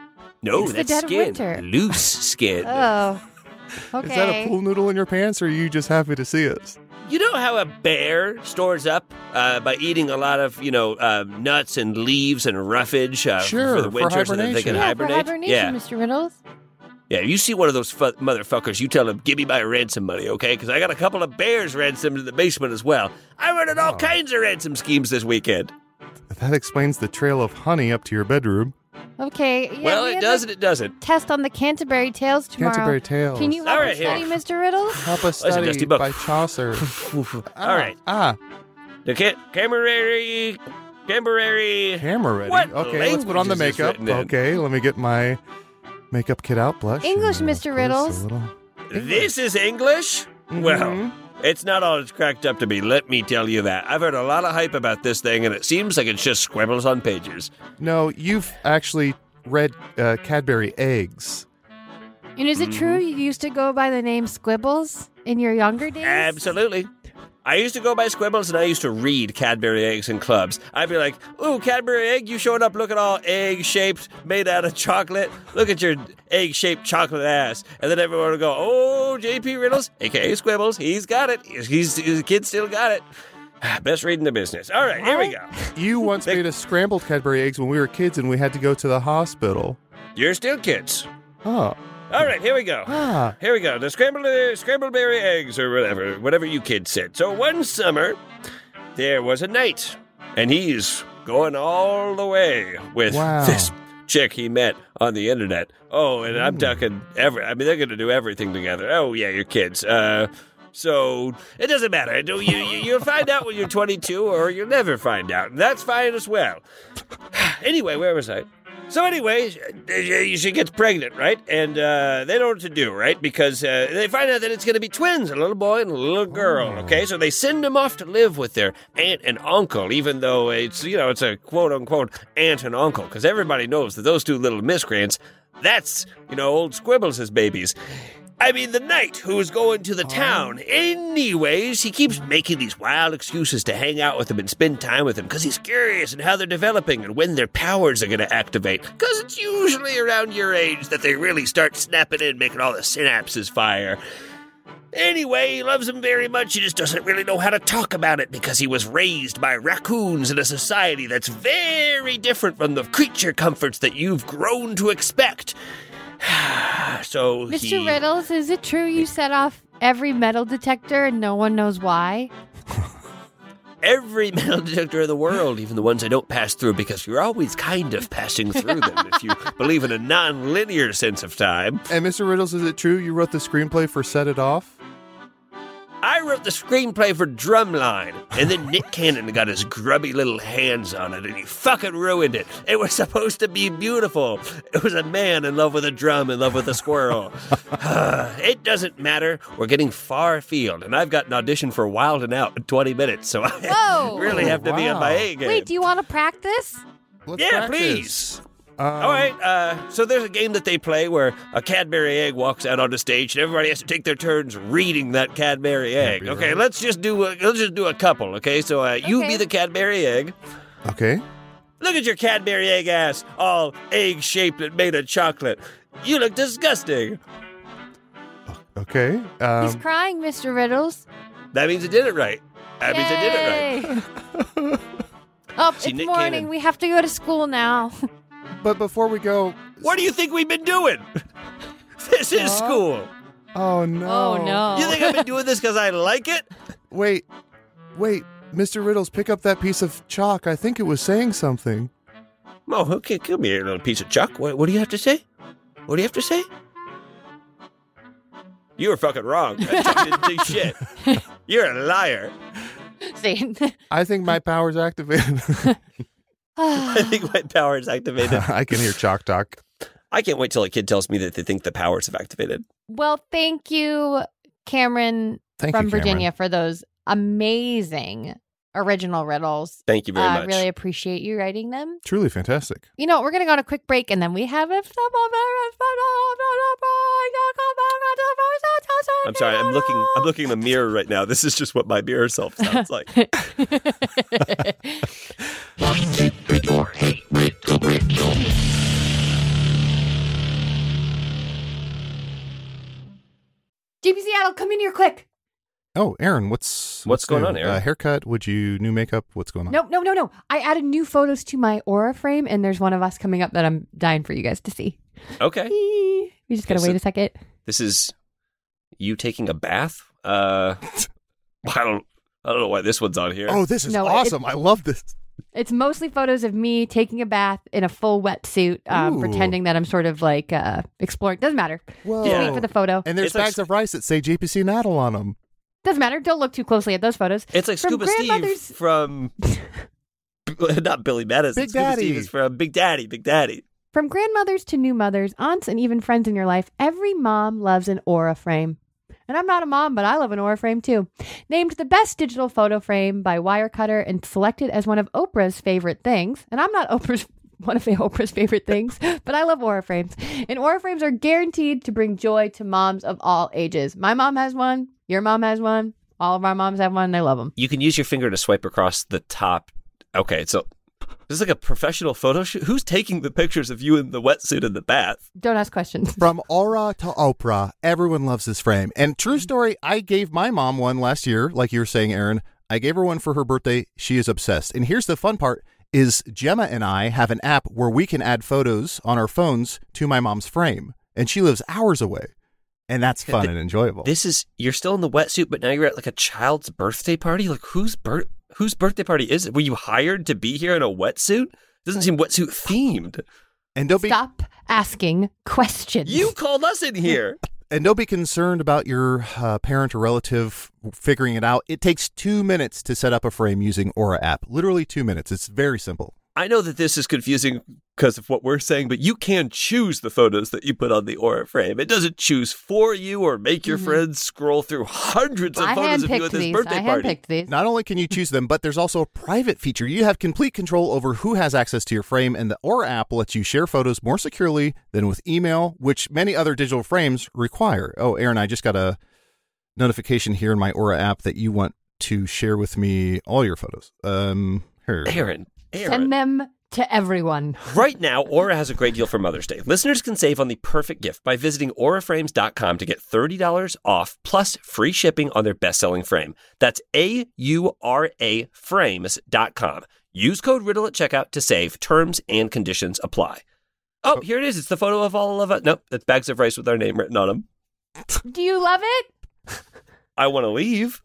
No, It's the that's dead of skin. winter. Loose skin. Oh, okay. Is that a pool noodle in your pants, or are you just happy to see us? You know how a bear stores up uh, by eating a lot of, you know, uh, nuts and leaves and roughage uh, Sure, for the for winter so that they hibernation. can yeah, hibernate? for hibernation, yeah. Mister Riddles. Yeah, if you see one of those fu- motherfuckers, you tell them, give me my ransom money, okay? Because I got a couple of bears ransomed in the basement as well. I running all Oh. kinds of ransom schemes this weekend. That explains the trail of honey up to your bedroom. Okay. Yeah, well, we it have does a and it doesn't. test on the Canterbury Tales tomorrow. Canterbury Tales. Can you All help right, us here. study, Mister Riddles? Help us Listen, study Dusty Book. by Chaucer. All right. Ah, The ca- Camerary... Camerary... camera ready. What Okay, let's put on the language is this makeup. written in? Okay, let me get my makeup kit out. Blush. English, and, of Mister course, Riddles. a little- This is English? Well, Mhm. it's not all it's cracked up to be, let me tell you that. I've heard a lot of hype about this thing, and it seems like it's just scribbles on pages. No, you've actually read uh, Cadbury Eggs. And is it Mm-hmm. true you used to go by the name Squibbles in your younger days? Absolutely. I used to go by Squibbles, and I used to read Cadbury Eggs in clubs. I'd be like, ooh, Cadbury Egg, you showed up looking all egg-shaped, made out of chocolate. Look at your egg-shaped chocolate ass. And then everyone would go, oh, J P Riddles, a k a. Squibbles, he's got it. He's, he's, the kid still got it. Best read in the business. All right, here we go. You once They- made us scrambled Cadbury Eggs when we were kids and we had to go to the hospital. You're still kids. Oh. All right, here we go. Ah. Here we go. The scrambled, uh, scrambled berry eggs or whatever, whatever you kids said. So one summer, there was a knight, and he's going all the way with Wow. this chick he met on the internet. Oh, and I'm talking every. I mean, they're going to do everything together. Oh yeah, your kids. Uh, so it doesn't matter. You, you you'll find out when you're twenty-two, or you'll never find out. And that's fine as well. Anyway, where was I? So anyway, she she gets pregnant, right? And uh, they don't know what to do, right? Because uh, they find out that it's going to be twins, a little boy and a little girl, okay? So they send them off to live with their aunt and uncle, even though it's, you know, it's a quote-unquote aunt and uncle, because everybody knows that those two little miscreants, that's, you know, old Squibbles' babies. I mean, the knight who is going to the town. Anyways, he keeps making these wild excuses to hang out with them and spend time with them because he's curious in how they're developing and when their powers are going to activate. Because it's usually around your age that they really start snapping in, making all the synapses fire. Anyway, he loves them very much. He just doesn't really know how to talk about it because he was raised by raccoons in a society that's very different from the creature comforts that you've grown to expect. So Mister he... Riddles, is it true you set off every metal detector and no one knows why? Every metal detector in the world, even the ones I don't pass through, because you're always kind of passing through them if you believe in a non-linear sense of time. And Mister Riddles, is it true you wrote the screenplay for Set It Off? I wrote the screenplay for Drumline, and then Nick Cannon got his grubby little hands on it, and he fucking ruined it. It was supposed to be beautiful. It was a man in love with a drum, in love with a squirrel. It doesn't matter. We're getting far afield, and I've got an audition for Wild and Out in twenty minutes, so I Whoa. really have to be on my A game. Wait, do you want to practice? Let's Yeah, practice. please. Um, All right, uh, so there's a game that they play where a Cadbury egg walks out on the stage, and everybody has to take their turns reading that Cadbury egg. Cadbury Okay, egg. let's just do a, let's just do a couple. Okay, so uh, you Okay. be the Cadbury egg. Okay. Look at your Cadbury egg ass, all egg shaped and made of chocolate. You look disgusting. Okay. He's Um, crying, Mister Riddles. That means I did it right. That means I did it right. Yay. Oh, See, it's Nick morning. Cannon. We have to go to school now. but before we go, What do you think we've been doing? This is Huh? school. oh no. Oh, no. You think I've been doing this because I like it? Wait, wait, Mister Riddles, pick up that piece of chalk. I think it was saying something. Oh, okay, come here, little piece of chalk. What, what do you have to say? What do you have to say? You were fucking wrong. That chalk didn't say shit. You're a liar. See? I think my power's activated. I think my power is activated. I can hear chalk talk. I can't wait till a kid tells me that they think the powers have activated. Well, thank you, Cameron Thank from you, Cameron. Virginia, for those amazing original riddles. Thank you very I much. really appreciate you writing them. Truly fantastic. You know, we're going to go on a quick break, and then we have a... I'm sorry. I'm looking. I'm looking in the mirror right now. This is just what my mirror self sounds like. G P Seattle, come in here quick. Oh, Aaron, what's What's going new? on, Aaron? Uh, haircut? Would you new makeup? What's going on? No, no, no, no. I added new photos to my Aura frame, and there's one of us coming up that I'm dying for you guys to see. Okay. We just gotta Okay, so- wait a second. This is you taking a bath. Uh, I don't. I don't know why this one's on here. Oh, this is No, it- awesome. I love this. It's mostly photos of me taking a bath in a full wetsuit, um, Ooh. pretending that I'm sort of like uh, exploring. Doesn't matter. Whoa. Just Yeah. wait for the photo. And there's It's like- bags of rice that say J P C Nattle on them. Doesn't matter. Don't look too closely at those photos. It's like From Scuba Steve grandmother's- from not Billy Madison. Big Scuba Daddy. Steve is from Big Daddy. Big Daddy. From grandmothers to new mothers, aunts, and even friends in your life, every mom loves an Aura frame. And I'm not a mom, but I love an Aura frame too. Named the best digital photo frame by Wirecutter and selected as one of Oprah's favorite things. And I'm not Oprah's one of Oprah's favorite things, but I love Aura frames. And Aura frames are guaranteed to bring joy to moms of all ages. My mom has one. Your mom has one. All of our moms have one. They love them. You can use your finger to swipe across the top. Okay, so this is like a professional photo shoot. Who's taking the pictures of you in the wetsuit in the bath? Don't ask questions. From Aura to Oprah, everyone loves this frame. And true story, I gave my mom one last year, like you were saying, Aaron. I gave her one for her birthday. She is obsessed. And here's the fun part is Gemma and I have an app where we can add photos on our phones to my mom's frame. And she lives hours away. And that's fun Th- and enjoyable. This is you're still in the wetsuit, but now you're at like a child's birthday party. Like whose birth whose birthday party is it? Were you hired to be here in a wetsuit? Doesn't seem wetsuit themed. and don't be Stop asking questions. You called us in here. and don't be concerned about your uh, parent or relative figuring it out. It takes two minutes to set up a frame using Aura app. Literally two minutes. It's very simple. I know that this is confusing because of what we're saying, but you can choose the photos that you put on the Aura frame. It doesn't choose for you or make your Mhm. friends scroll through hundreds of I photos of you handpicked at this these. birthday I party. handpicked these. Not only can you choose them, but there's also a private feature. You have complete control over who has access to your frame, and the Aura app lets you share photos more securely than with email, which many other digital frames require. Oh, Aaron, I just got a notification here in my Aura app that you want to share with me all your photos. Um, here. Aaron, Aaron. Send them to everyone. Right now, Aura has a great deal for Mother's Day. Listeners can save on the perfect gift by visiting aura frames dot com to get thirty dollars off plus free shipping on their best-selling frame. That's A U R A frames dot com. Use code RIDDLE at checkout to save. Terms and conditions apply. Oh, here it is. It's the photo of all of us. Nope, it's bags of rice with our name written on them. Do you love it? I want to leave.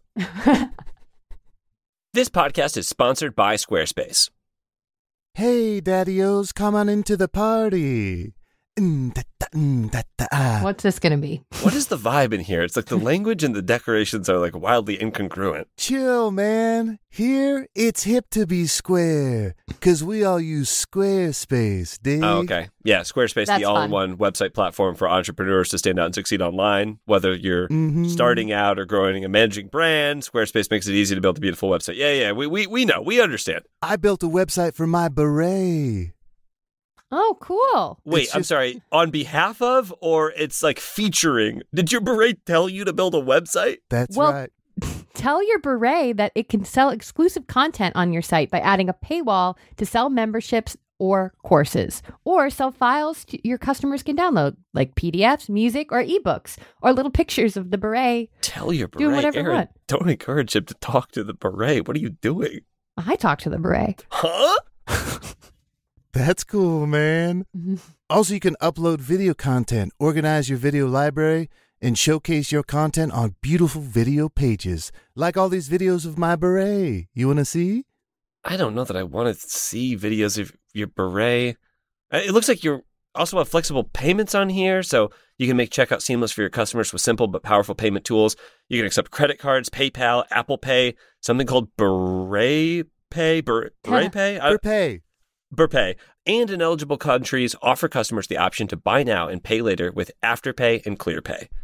This podcast is sponsored by Squarespace. Hey, Daddy-O's, come on into the party. Mm, da, da, mm, da, da, ah. What's this going to be? What is the vibe in here? It's like the language and the decorations are like wildly incongruent. Chill, man. Here, it's hip to be square, because we all use Squarespace, dig? Oh, okay. Yeah, Squarespace, That's the all-in-one website platform for entrepreneurs to stand out and succeed online. Whether you're Mhm. starting out or growing a managing brand, Squarespace makes it easy to build a beautiful website. Yeah, yeah, we we, we know. We understand. I built a website for my beret. Oh, cool. Wait, It's I'm just- sorry. On behalf of, or it's like featuring? Did your beret tell you to build a website? That's Well, right. Tell your beret that it can sell exclusive content on your site by adding a paywall to sell memberships or courses, or sell files to your customers can download, like P D Fs, music, or ebooks, or little pictures of the beret. Tell your beret. Do whatever you Aaron, want. don't encourage him to talk to the beret. What are you doing? I talk to the beret. Huh? That's cool, man. Mhm. Also, you can upload video content, organize your video library, and showcase your content on beautiful video pages, like all these videos of my beret. You want to see? I don't know that I want to see videos of your beret. Uh, It looks like you also have flexible payments on here, so you can make checkout seamless for your customers with simple but powerful payment tools. You can accept credit cards, PayPal, Apple Pay, something called Beret Pay, Ber- Beret Pay, I- Pay. Burpay, and in eligible countries offer customers the option to buy now and pay later with Afterpay and ClearPay.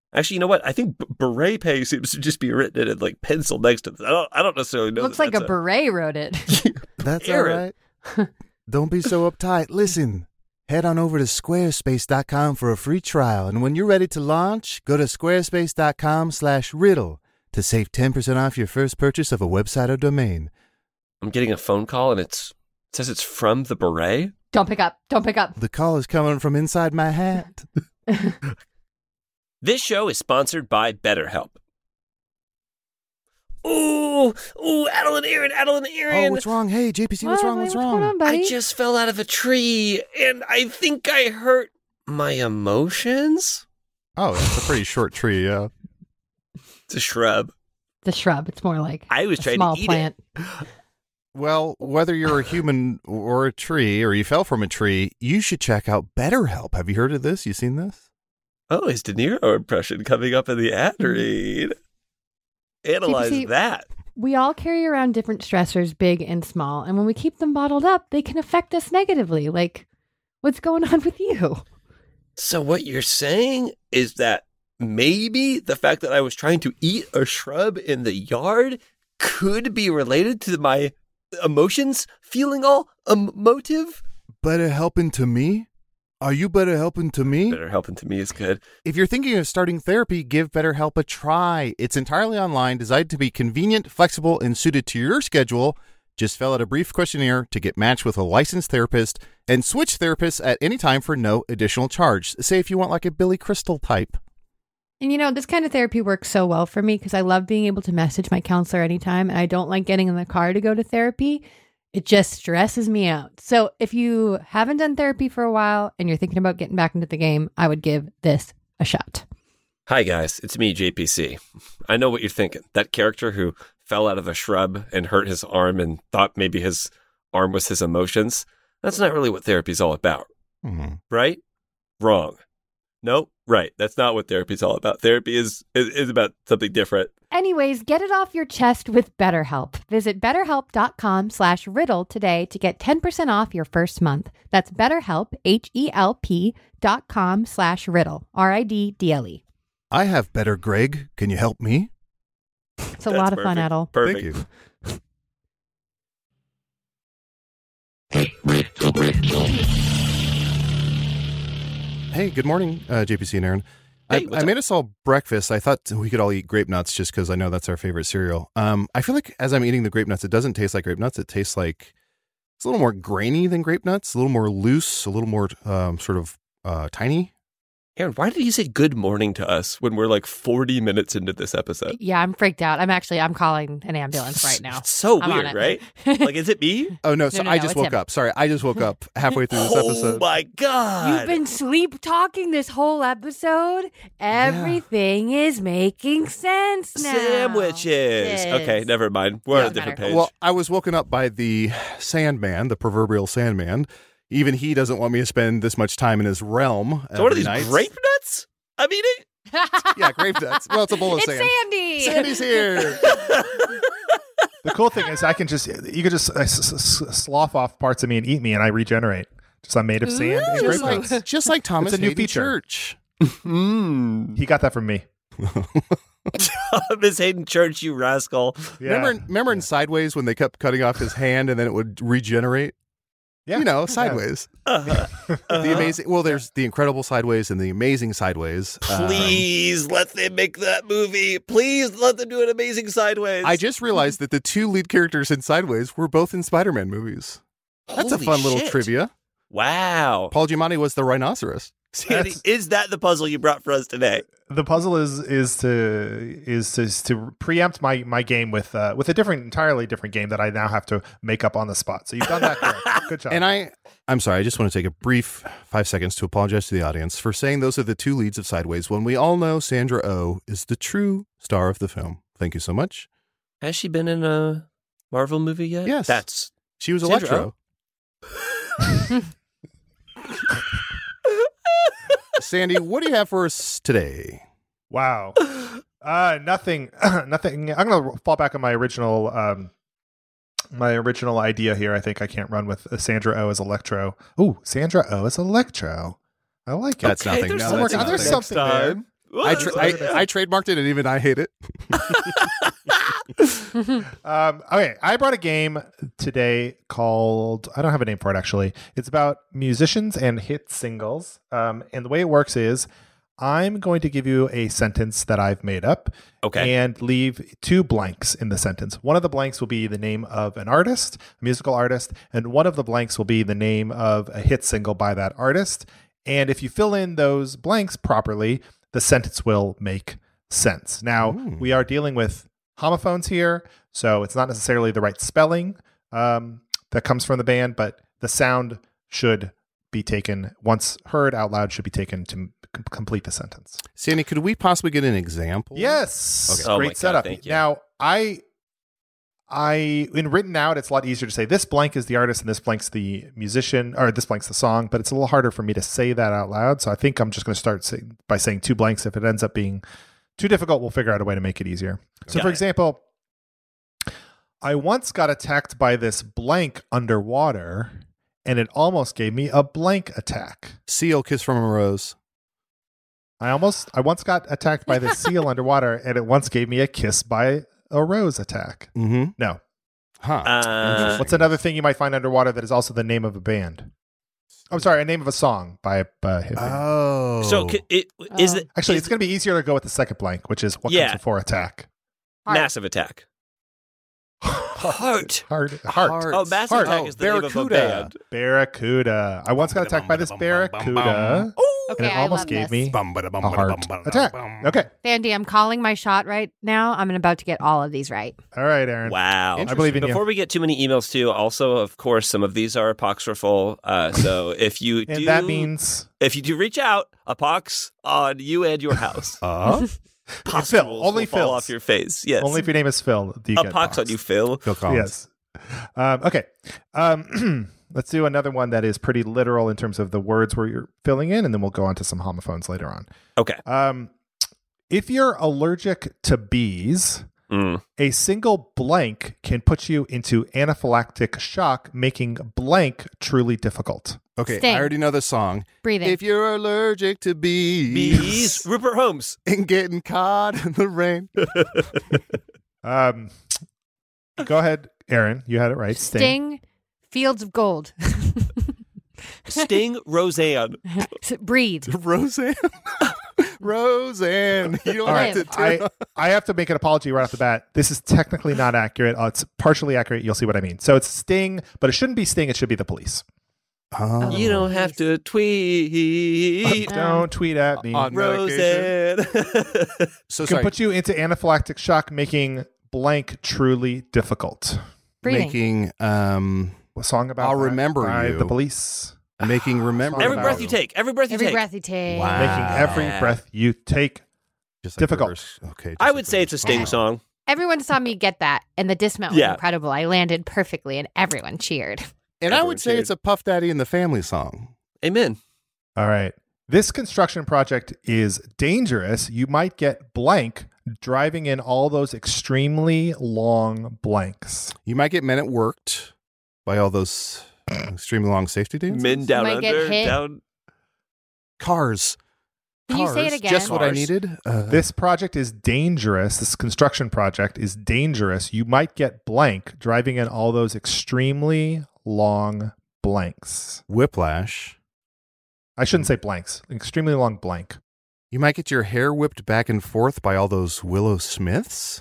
Actually, you know what? I think b- beret pay seems to just be written in like pencil next to this. I don't. I don't necessarily know. Looks that like a that's beret wrote it. That's Aaron. all right. Don't be so uptight. Listen, head on over to squarespace dot com for a free trial. And when you're ready to launch, go to squarespace dot com slash riddle to save ten percent off your first purchase of a website or domain. I'm getting a phone call and it's it says it's from the beret. Don't pick up. Don't pick up. The call is coming from inside my hat. This show is sponsored by BetterHelp. Ooh, ooh, Adeline, Aaron, Adeline, Aaron. Oh, what's wrong? Hey, J P C, what's What? wrong? What's What's wrong? going on, buddy? I just fell out of a tree and I think I hurt my emotions. Oh, that's a pretty short tree, yeah. It's a shrub. The shrub. It's more like I was a trying small to eat plant. it. Well, whether you're a human or a tree, or you fell from a tree, you should check out BetterHelp. Have you heard of this? You seen this? Oh, his De Niro impression coming up in the ad read. Analyze J P C, that. We all carry around different stressors, big and small, and when we keep them bottled up, they can affect us negatively. Like, what's going on with you? So what you're saying is that maybe the fact that I was trying to eat a shrub in the yard could be related to my emotions feeling all emotive? Better helping to me? Are you better helping to me? Better helping to me is good. If you're thinking of starting therapy, give BetterHelp a try. It's entirely online, designed to be convenient, flexible, and suited to your schedule. Just fill out a brief questionnaire to get matched with a licensed therapist and switch therapists at any time for no additional charge. Say if you want like a Billy Crystal type. And you know, this kind of therapy works so well for me because I love being able to message my counselor anytime, and I don't like getting in the car to go to therapy. It just stresses me out. So if you haven't done therapy for a while and you're thinking about getting back into the game, I would give this a shot. Hi, guys. It's me, J P C. I know what you're thinking. That character who fell out of a shrub and hurt his arm and thought maybe his arm was his emotions. That's not really what therapy's all about. Mm-hmm. Right? Wrong. Nope. Right. That's not what therapy's all about. Therapy is, is, is about something different. Anyways, get it off your chest with BetterHelp. Visit betterhelp.com slash riddle today to get ten percent off your first month. That's BetterHelp, H-E-L-P dot com slash riddle, R I D D L E. I have better, Greg. Can you help me? It's a That's lot of fun, perfect. Adel. Perfect. Thank you. Hey, good morning, uh, J P C and Aaron. Hey, I, what's I made up? us all breakfast. I thought we could all eat grape nuts just because I know that's our favorite cereal. Um, I feel like as I'm eating the grape nuts, it doesn't taste like grape nuts. It tastes like it's a little more grainy than grape nuts, a little more loose, a little more um, sort of uh, tiny. Aaron, why did you say good morning to us when we're like forty minutes into this episode? Yeah, I'm freaked out. I'm actually, I'm calling an ambulance right now. It's so I'm on weird, it. right? Like, is it me? Oh, no. So no, I no, just it's woke him. up. Sorry. I just woke up halfway through this Oh episode. my God. You've been sleep talking this whole episode. Everything is making sense now. Sandwiches. Yes. Okay, never mind. We're on a Doesn't different matter. page. Well, I was woken up by the Sandman, the proverbial Sandman. Even he doesn't want me to spend this much time in his realm. so what are every these, night. grape nuts I'm eating? Yeah, grape nuts. Well, it's a bowl of It's sand. Sandy. Sandy's here. The cool thing is I can just, you can just uh, s- s- slough off parts of me and eat me and I regenerate. Just I'm made of sand and just, grape like, nuts. just like Thomas It's a new Hayden feature. Church. Mmm. He got that from me. Miss Hayden Church, you rascal. Yeah. Remember, remember in Sideways when they kept cutting off his hand and then it would regenerate? Yeah. You know, Sideways. Uh-huh. The amazing. Well, there's the incredible Sideways and the amazing Sideways. Um, Please let them make that movie. Please let them do an amazing Sideways. I just realized that the two lead characters in Sideways were both in Spider-Man movies. That's a Holy fun little shit. trivia. Wow. Paul Giamatti was the rhinoceros. Sandy, That's- is that the puzzle you brought for us today? The puzzle is is to is to, is to preempt my my game with uh, with a different entirely different game that I now have to make up on the spot. So you've done that correct. Good job. And I, I'm sorry, I just want to take a brief five seconds to apologize to the audience for saying those are the two leads of Sideways when we all know Sandra Oh is the true star of the film. Thank you so much. Has she been in a Marvel movie yet? Yes. That's She was Sandra Electro. Sandy, what do you have for us today? Wow. Uh, nothing. Nothing. I'm gonna fall back on my original um, my original idea here. I think I can't run with Sandra Oh as Electro. Ooh, Sandra Oh as Electro. I like it. That's Okay, nothing. there's No, something that's There's nothing. something there. I, tra- I, I trademarked it, and even I hate it. um, okay, I brought a game today called, I don't have a name for it actually. It's about musicians and hit singles. Um, and the way it works is I'm going to give you a sentence that I've made up Okay. and leave two blanks in the sentence. One of the blanks will be the name of an artist, a musical artist, and one of the blanks will be the name of a hit single by that artist. And if you fill in those blanks properly, the sentence will make sense. Now, Ooh. we are dealing with homophones here, so it's not necessarily the right spelling um, that comes from the band, but the sound should be taken, once heard out loud, should be taken to m- complete the sentence. Sandy, could we possibly get an example? Yes. Okay. Oh Great my God, setup. thank you. Now, I, I, in written out, it's a lot easier to say this blank is the artist and this blank's the musician, or this blank's the song, but it's a little harder for me to say that out loud. So I think I'm just going to start say, by saying two blanks. If it ends up being too difficult, we'll figure out a way to make it easier. So, Got for it. example, I once got attacked by this blank underwater, and it almost gave me a blank attack. Seal, Kiss from a Rose. I almost, I once got attacked by this seal underwater, and it once gave me a kiss by a rose attack. Mm-hmm. No. Huh. Uh, What's another thing you might find underwater that is also the name of a band? I'm sorry, a name of a song by a uh, hit band. Oh. So c- it is Oh. it Actually, is it's going to be easier to go with the second blank, which is what Yeah. comes before attack. Heart. massive attack. Heart. Heart. Heart. Heart. Oh, massive Heart. attack Oh, is the name of a Barracuda. band. Barracuda. I once got attacked by this barracuda, Okay, and it I almost love gave this. me Bum, bada, bum, a bada, heart bum, bada, attack. bum. Okay. Sandy, I'm calling my shot right now. I'm about to get all of these right. All right, Aaron. Wow. I believe in Before you. we get too many emails, too, also, of course, some of these are apocryphal. Uh, so if you And do, that means if you do reach out, a pox on you and your house. Uh, Pox Phil, rules only will fall Phil's. off your face. Yes. only if your name is Phil. Do you a get pox on pox. you, Phil. Phil Collins. Yes. Um, okay. Um, let's do another one that is pretty literal in terms of the words where you're filling in, and then we'll go on to some homophones later on. Okay. Um, if you're allergic to bees, Mm. a single blank can put you into anaphylactic shock, making blank truly difficult. Okay, Sting. I already know the song. Breathing. If you're allergic to bees, Bees. Rupert Holmes. and getting caught in the rain. Um, go ahead, Aaron. You had it right. Sting. Sting, Fields of Gold. Sting Roseanne. Breathe. Roseanne. Roseanne. You don't All have right. to I, tell- I have to make an apology right off the bat. This is technically not accurate. Uh, it's partially accurate. You'll see what I mean. So it's Sting, but it shouldn't be Sting. It should be the police. Oh. You don't have to tweet. Don't tweet at me. On Roseanne. So It can sorry. put you into anaphylactic shock, making blank truly difficult. Breathing. making um A song about I'll that remember by you. the police. making remember Every About breath you. you take. Every breath you Every take. breath you take. Wow. Making every Yeah. breath you take. Just difficult. the verse. Okay. just I like would the say it's a verse. Sting song. Everyone saw me get that, and the dismount was Yeah. incredible. I landed perfectly, and everyone cheered. And I Everyone would say cheered. it's a Puff Daddy and the Family song. Amen. All right. This construction project is dangerous. You might get blank driving in all those extremely long blanks. You might get men at worked by all those extremely long safety dances. Men down might get under. hit. Down. Cars. Can you say it Cars. again? Just what I Cars. needed. Uh, This project is dangerous. This construction project is dangerous. You might get blank driving in all those extremely long blanks. Whiplash. I shouldn't say blanks. Extremely long blank. You might get your hair whipped back and forth by all those Willow Smiths.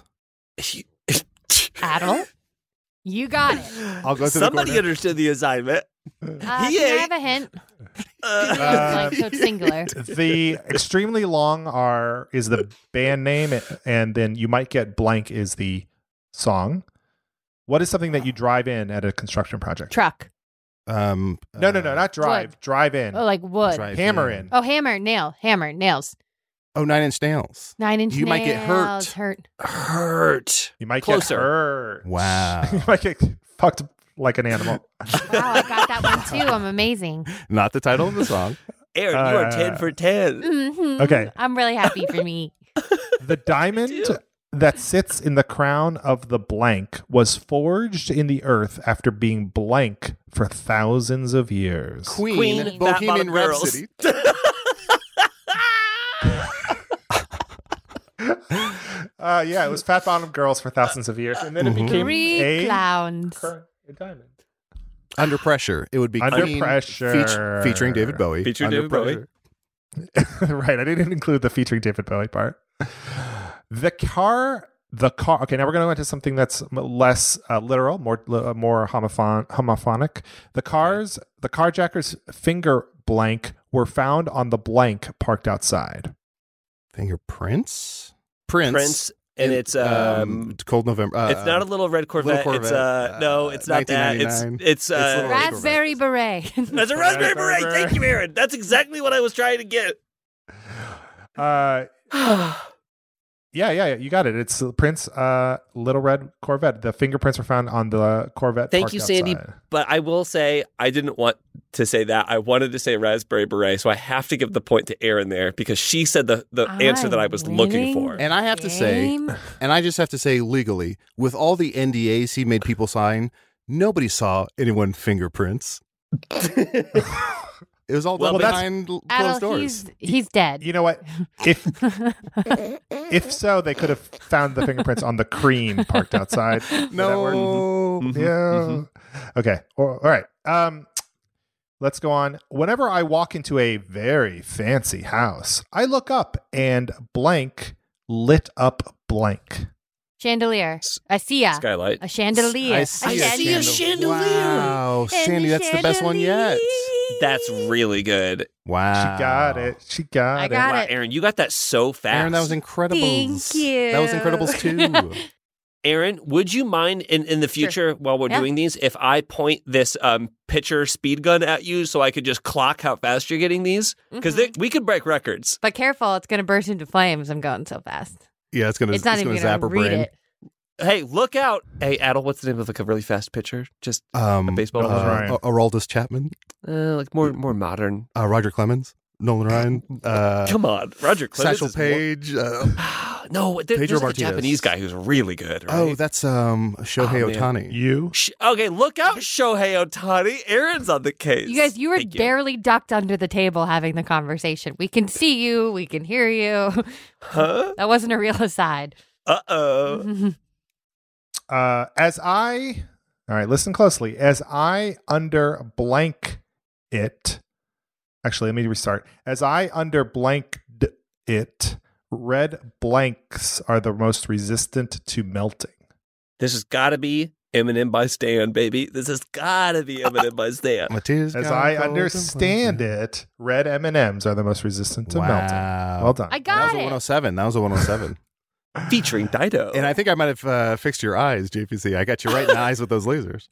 Adel, you got it. I'll go to the Somebody corner. understood the assignment. Uh, He can I ain't. have a hint? Uh, like, so it's singular. The extremely long are is the band name, and then you might get blank is the song. What is something that you drive in at a construction project? Truck. Um, No, no, no, uh, not drive. Wood. Drive in. Oh, like wood. drive Hammer in. Oh, hammer, nail, hammer, nails. Oh, Nine Inch Nails. Nine inch You might get hurt. nails, Hurt. hurt. You might Closer. get hurt. Wow. You might get fucked like an animal. Wow, I got that one too. I'm amazing. Not the title of the song. Aaron, you Uh, are ten for ten. Mhm. Okay. I'm really happy for me. The diamond that sits in the crown of the blank was forged in the earth after being blank for thousands of years. Queen, Queen, Bohemian Fat Bottom Girls. Rhapsody. Uh, yeah, it was fat bottom girls for thousands of years, and then it Mhm. became Three a, clowns. a diamond. Under Pressure. It would be Under Queen Pressure. feat- featuring David Bowie. Featuring Under David Bowie. Pressure. Right, I didn't include the featuring David Bowie part. The car, the car. Okay, now we're going to go into something that's m- less uh, literal, more uh, more homophon- homophonic. The cars, the carjacker's finger blank were found on the blank parked outside. Fingerprints? Prince. Prince, and it's um, Cold November. Uh, it's not a little red Corvette. Little It's Corvette, uh, no, uh, it's not that. It's nineteen ninety-nine. it's uh, It's little red Raspberry beret. That's a raspberry beret. Thank you, Aaron. That's exactly what I was trying to get. Uh, yeah, yeah, yeah, you got it. It's Prince, uh, Little Red Corvette. The fingerprints were found on the Corvette. Thank parked you, Sandy. outside. But I will say I didn't want to say that. I wanted to say raspberry beret, so I have to give the point to Aaron there because she said the, the answer that I was looking for. And I have to say, Game. and I just have to say legally, with all the N D As he made people sign, nobody saw anyone fingerprints. It was all done Well, that's- behind l- closed Adel, doors. he's, he's dead. You know what? If if so, they could have found the fingerprints on the cream parked outside. Would that work? No. Yeah. Okay. All right. Um, let's go on. Whenever I walk into a very fancy house, I look up and blank lit up blank. Chandelier. A Sia. Skylight. A chandelier. I see, I see a chandelier. Wow, And Sandy, the that's the best one yet. That's really good. Wow. She got it. She got I it. got Wow, it. Aaron, you got that so fast. Aaron, that was Incredibles. Thank you. That was Incredibles two. Aaron, would you mind in, in the future while we're Yeah. doing these if I point this um, pitcher speed gun at you so I could just clock how fast you're getting these? Because Mhm. we could break records. But careful, it's going to burst into flames. I'm going so fast. Yeah, it's gonna. It's not it's even gonna going zap to her read brain. it. Hey, look out. Hey, Adel, what's the name of like a really fast pitcher? Just Um, A baseball uh, Nolan Ryan. uh, Aroldis Chapman, uh, like more more modern. uh, Roger Clemens, Nolan Ryan, uh, Come on. Roger Clemens Satchel is more- Paige. Uh, no, there, Pedro there's like a Martinez. Japanese guy who's really good, right? oh, that's um Shohei Oh, man. Ohtani. You. Sh- okay, look out, Shohei Ohtani. Aaron's on the case. You guys, you were Thank you. barely ducked under the table having the conversation. We can see you. We can hear you. Huh? That wasn't a real aside. Uh-oh. Uh, as I, all right, listen closely. As I under blank it, actually, let me restart. As I under blank it, red blanks are the most resistant to melting. This has got to be Eminem by Stan, baby. This has got to be Eminem by Stan. Mateus As got I cold understand and it, red M and M's are the most resistant to Wow. melting. Well done. I That got was a it. one oh seven. That was a one oh seven. Featuring Dido. And I think I might have uh, fixed your eyes, J P C. I got you right in the eyes with those lasers.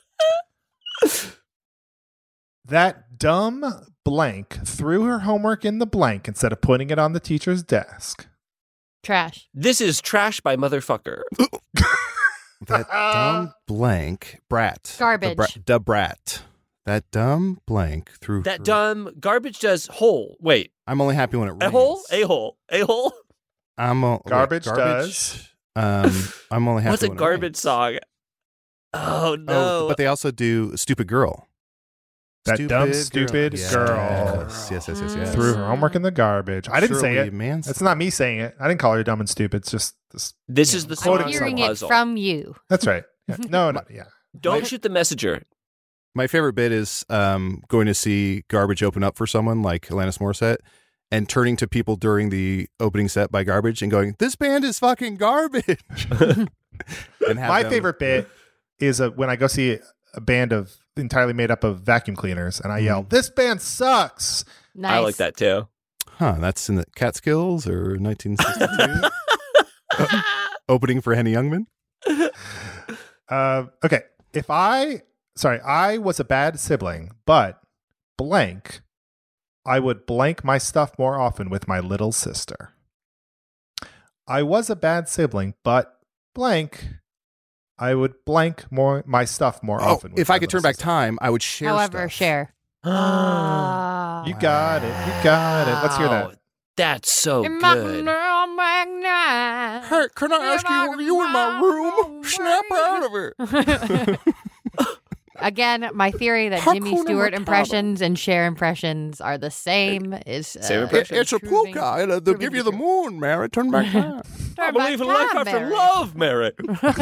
That dumb blank threw her homework in the blank instead of putting it on the teacher's desk. Trash. This is Trash by Motherfucker. That dumb blank brat. Garbage. The, bra- the brat. That dumb blank through. That dumb garbage does hole. Wait, I'm only happy when it rains. a hole? A hole. A hole? I'm a, wait, Garbage does. Um, I'm only happy What's a when it garbage rains. song? Oh, no. Oh, but they also do Stupid Girl. That dumb, stupid yes. girl. Yes, yes, yes, yes. yes. Threw her homework in the garbage. I didn't say Shirley it. Manson. That's not me saying it. I didn't call her dumb and stupid. It's just this. this is the song Quoting I'm some hearing it puzzle. from you. That's right. Yeah. No, no, yeah. Don't shoot the messenger. My favorite bit is um, going to see Garbage open up for someone like Alanis Morissette and turning to people during the opening set by Garbage and going, "This band is fucking garbage." and have My them- favorite bit is uh when I go see a band of entirely made up of vacuum cleaners and I yell, "This band sucks." Nice. I like that too. Huh, that's in the Catskills or nineteen sixty-two. O- opening for Henny Youngman. Uh, okay. If I, sorry, I was a bad sibling, but blank, I would blank my stuff more often with my little sister. I was a bad sibling, but blank, I would blank more my stuff more Oh, often. with if my I could little turn back sister. time, I would share However, stuff. share. Ah. You got it. You got it. Let's hear that. Wow, That's so In my good. girl magnet. Hey, can I ask you, were you in my room? Snap out of it. again, my theory that Jimmy Hakuna Stewart Matata. impressions and Cher impressions are the same is uh, Same impression. It's a proving- polka. It'll- They'll proving give you to the be moon, Mary. Turn back time. I Turn believe back in life time, after Mary. love, Mary.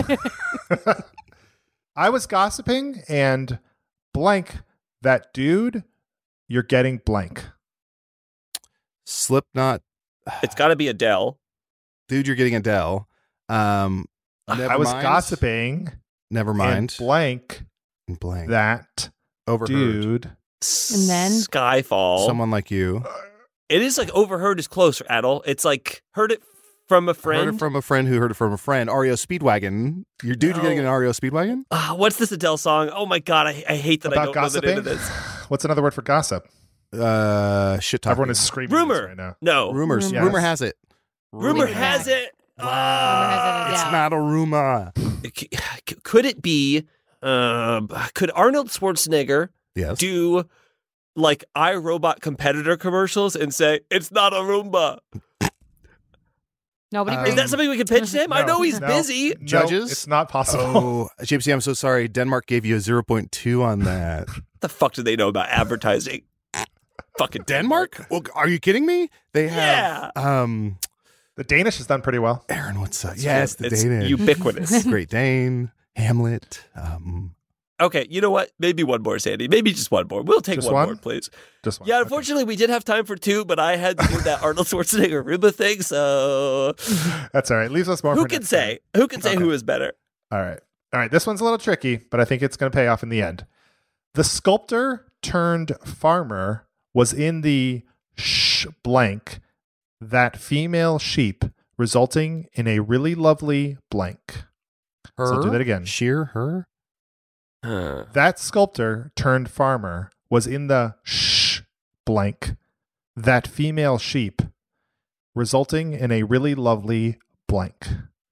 I was gossiping and blank that dude. You're getting blank. Slipknot. It's got to be Adele. Dude, you're getting Adele. Um, never I was mind. gossiping Never and mind. blank Blank. that Overheard. dude. And then? Skyfall. Someone like you. It is like overheard is close, Adel. It's like heard it from a friend. Heard it from a friend who heard it from a friend. R E O Speedwagon. Your dude, you're getting an R E O Speedwagon? Ah, what's this Adele song? Oh my god, I, I hate that I About don't know the name gossiping. of this. What's another word for gossip? Uh, shit talking. Everyone is screaming this Rumor. right now. No. Rumors. Yes. Rumor has it. Rumor Rumor has it. Ah. Rumor has it, It's yeah. not a rumor. C- Could it be? Um, could Arnold Schwarzenegger Yes. do like iRobot competitor commercials and say it's not a Roomba? Nobody Um, Is brings that something we can pitch to him? I No, know he's no, busy. no, Judges? it's not possible. Oh, Gypsy, I'm so sorry. Denmark gave you a zero point two on that. The fuck do they know about advertising? Fucking Denmark? Well, are you kidding me? They have um The Danish has done pretty well. Aaron, what's up? Yes, the it's Danish. ubiquitous. Great Dane, Hamlet. Um Okay, you know what? Maybe one more, Sandy. Maybe just one more. We'll take Just one, one? more, please. Just one. Yeah, Okay. unfortunately, we did have time for two, but I had to do that Arnold Schwarzenegger Roomba thing. So That's all right. Leaves us more. who for can next say? Who can say Okay. who is better? Time. All right. All right. This one's a little tricky, but I think it's going to pay off in the end. The sculptor turned farmer was in the sh blank that female sheep, resulting in a really lovely blank. her. So I'll do that again. Sheer her. Huh. That sculptor turned farmer was in the sh blank that female sheep, resulting in a really lovely blank.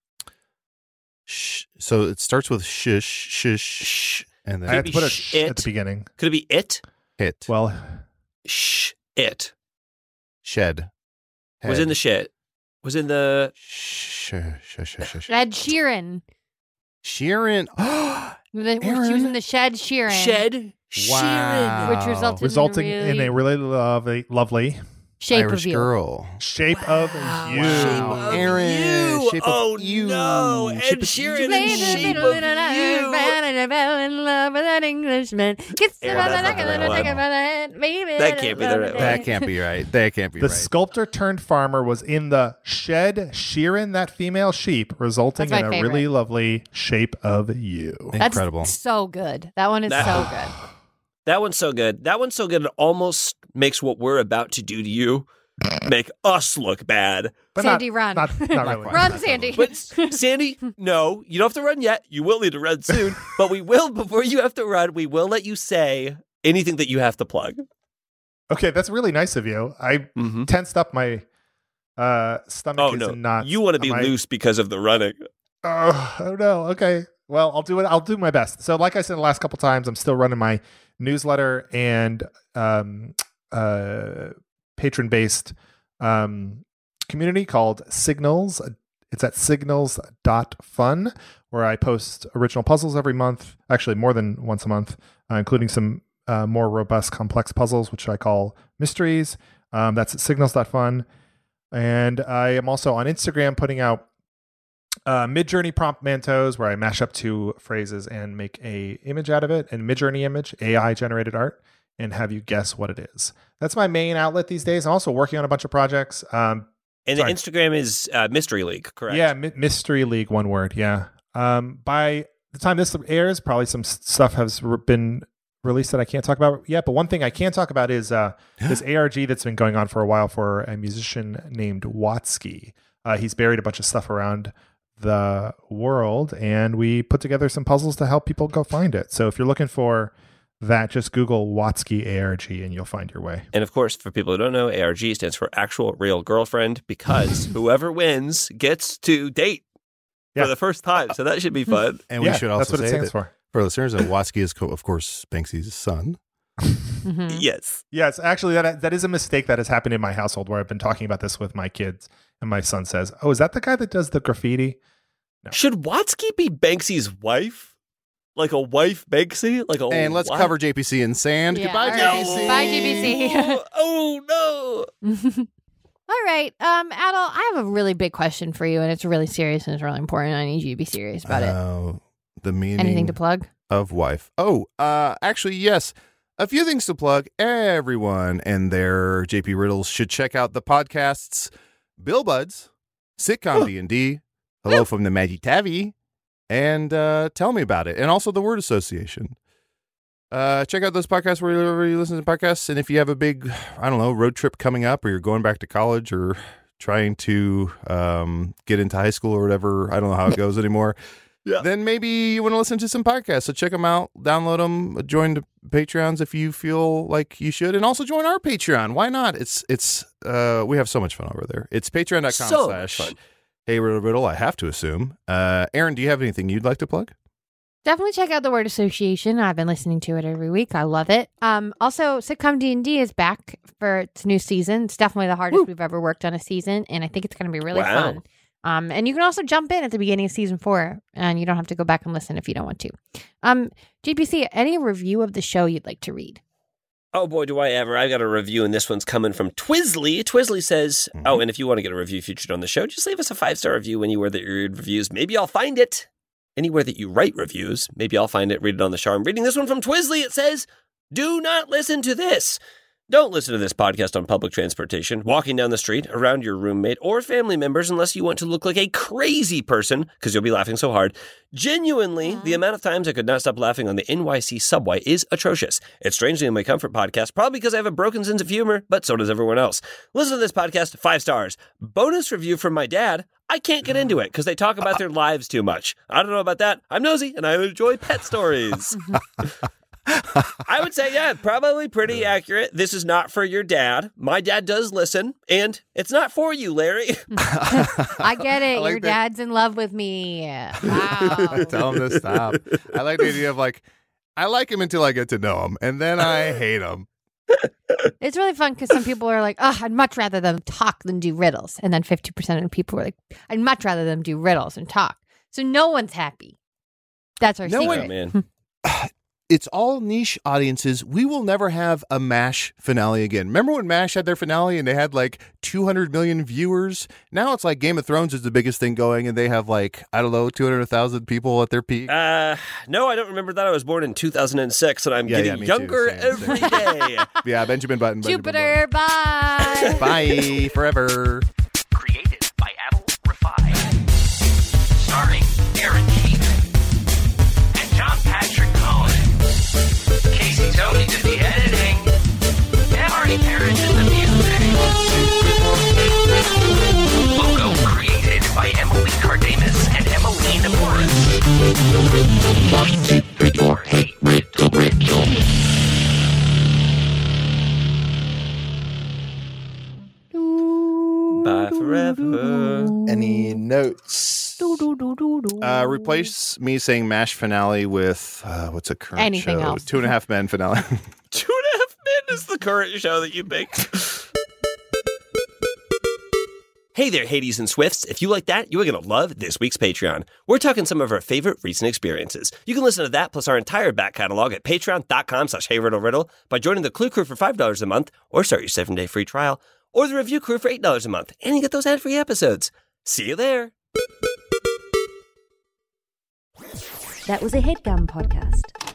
Sh- so it starts with shish, shish, shh, and I then had to put a sh- sh at it. the beginning. Could it be it? hit. Well, Shh, it Shed. was in the shit. Was in the Sh- sh- sh- sh- sh- Ed Sheeran. Sheeran. The- She Aaron? was in the shed Sheeran. shed. Wow. Which resulted resulting in, in a really lovely, lovely shape Irish of you. girl. shape of Wow. you. Shape of Aaron, you. shape of oh you. no, Ed Shape of Sheeran you. in Played shape a of little bit you. and fell in love with an Englishman. Kiss Yeah, him on the that's neck not and the then right take one. him by the hand. Baby, That can't be the right one. That can't be right. That can't be The right. sculptor turned farmer was in the shed Sheeran that female sheep, resulting That's in my a favorite. really lovely shape of you. That's Incredible. so good. That one is That- so good. That one's so good. That one's so good. It almost makes what we're about to do to you make us look bad. But Sandy, not, run. Not, not really. Run, Sandy. But Sandy, no, you don't have to run yet. You will need to run soon, but we will before you have to run. We will let you say anything that you have to plug. Okay, that's really nice of you. I Mm-hmm. tensed up my uh, stomach. Oh is no, in knots. you want to be Am I- loose because of the running. Oh, oh no. Okay. Well, I'll do it. I'll do my best. So, like I said the last couple times, I'm still running my newsletter and um, uh, patron-based um, community called Signals. It's at signals dot fun, where I post original puzzles every month, actually more than once a month, uh, including some uh, more robust, complex puzzles, which I call mysteries. Um, that's at signals dot fun. And I am also on Instagram putting out uh, Midjourney prompt mantos, where I mash up two phrases and make a image out of it, and Midjourney image, A I generated art, and have you guess what it is. That's my main outlet these days. I'm also working on a bunch of projects. Um, And Sorry. the Instagram is uh, Mystery League, correct? Yeah, Mi- Mystery League, one word. Yeah. Um, by the time this airs, probably some s- stuff has re- been released that I can't talk about yet. But one thing I can talk about is uh, this A R G that's been going on for a while for a musician named Watsky. Uh, he's buried a bunch of stuff around the world, and we put together some puzzles to help people go find it. So if you're looking for that, just Google Watsky A R G and you'll find your way. And of course, for people who don't know, A R G stands for Actual Real Girlfriend, because whoever wins gets to date Yeah. for the first time. So that should be fun. And we Yeah, should also that's what it say stands that for. for listeners, that Watsky is, co- of course, Banksy's son. Mhm. Yes. Yes, actually, that that is a mistake that has happened in my household, where I've been talking about this with my kids, and my son says, "Oh, is that the guy that does the graffiti?" Should Watsky be Banksy's wife? Like a wife Banksy? Like a And let's what? cover J P C in sand. Yeah. Goodbye, All J P C. Bye, J P C. Oh, no. All right. Um, Adel, I have a really big question for you, and it's really serious and it's really important. I need you to be serious about it. Oh, the meaning Anything to plug? of wife. Oh, uh, actually, yes. A few things to plug. Everyone and their J P Riddles should check out the podcasts Bill Buds, Sitcom D and D, Hello from the Maggie Tavi, and uh, Tell Me About It, and also the Word Association. Uh, check out those podcasts wherever you listen to podcasts. And if you have a big, I don't know, road trip coming up, or you're going back to college, or trying to um, get into high school or whatever, I don't know how it goes anymore. Yeah. Then maybe you want to listen to some podcasts. So check them out, download them, join the Patreons if you feel like you should, and also join our Patreon. Why not? It's it's uh, we have so much fun over there. It's patreon.com So much slash fun. Hey Riddle Riddle. I have to assume. Uh, Aaron, do you have anything you'd like to plug? Definitely check out the Word Association. I've been listening to it every week. I love it. Um, also, Sitcom D and D is back for its new season. It's definitely the hardest Woo. we've ever worked on a season, and I think it's going to be really Wow. fun. Um, and you can also jump in at the beginning of season four, and you don't have to go back and listen if you don't want to. Um, J P C, any review of the show you'd like to read? Oh, boy, do I ever. I've got a review, and this one's coming from Twizzly. Twizzly says, Mhm. oh, and if you want to get a review featured on the show, just leave us a five-star review anywhere that you read reviews. Maybe I'll find it. Anywhere that you write reviews, maybe I'll find it, read it on the show. I'm reading this one from Twizzly. It says, do not listen to this. Don't listen to this podcast on public transportation, walking down the street, around your roommate or family members, unless you want to look like a crazy person, because you'll be laughing so hard. Genuinely, the amount of times I could not stop laughing on the N Y C subway is atrocious. It's strangely in my comfort podcast, probably because I have a broken sense of humor, but so does everyone else. Listen to this podcast, five stars. Bonus review from my dad. I can't get into it because they talk about their lives too much. I don't know about that. I'm nosy and I enjoy pet stories. I would say, yeah, probably pretty accurate. This is not for your dad. My dad does listen, and it's not for you, Larry. I get it. I like Your that. dad's in love with me. Wow. Tell him to stop. I like the idea of like, I like him until I get to know him, and then I hate him. It's really fun because some people are like, oh, I'd much rather them talk than do riddles. And then fifty percent of the people are like, I'd much rather them do riddles and talk. So no one's happy. That's our No secret. one- Oh, man. It's all niche audiences. We will never have a MASH finale again. Remember when MASH had their finale and they had like two hundred million viewers? Now it's like Game of Thrones is the biggest thing going, and they have like, I don't know, two hundred thousand people at their peak. Uh, no, I don't remember that. I was born in two thousand six, and I'm Yeah, yeah, getting me too. younger Same, every same. day. Yeah, Benjamin Button. Benjamin Jupiter, bye. Button. Bye forever. Created by Adel Rafai. Starring Aaron Keith and John Patrick Cohen. Casey Tony did the editing. And Marty Parrish did the music. Logo created by Emily Cardamus and Emmeline Morris. Hey, Riddle, Riddle. Bye forever. Any notes? Uh, replace me saying MASH finale with, uh, what's a current Anything show? else. Two and a Half Men finale. Two and a Half Men is the current show that you picked. Hey there, Hades and Swifts. If you like that, you are going to love this week's Patreon. We're talking some of our favorite recent experiences. You can listen to that plus our entire back catalog at patreon.com slash Hey Riddle Riddle by joining the Clue Crew for five dollars a month or start your seven-day free trial, or the Review Crew for eight dollars a month, and you get those ad-free episodes. See you there. That was a HeadGum podcast.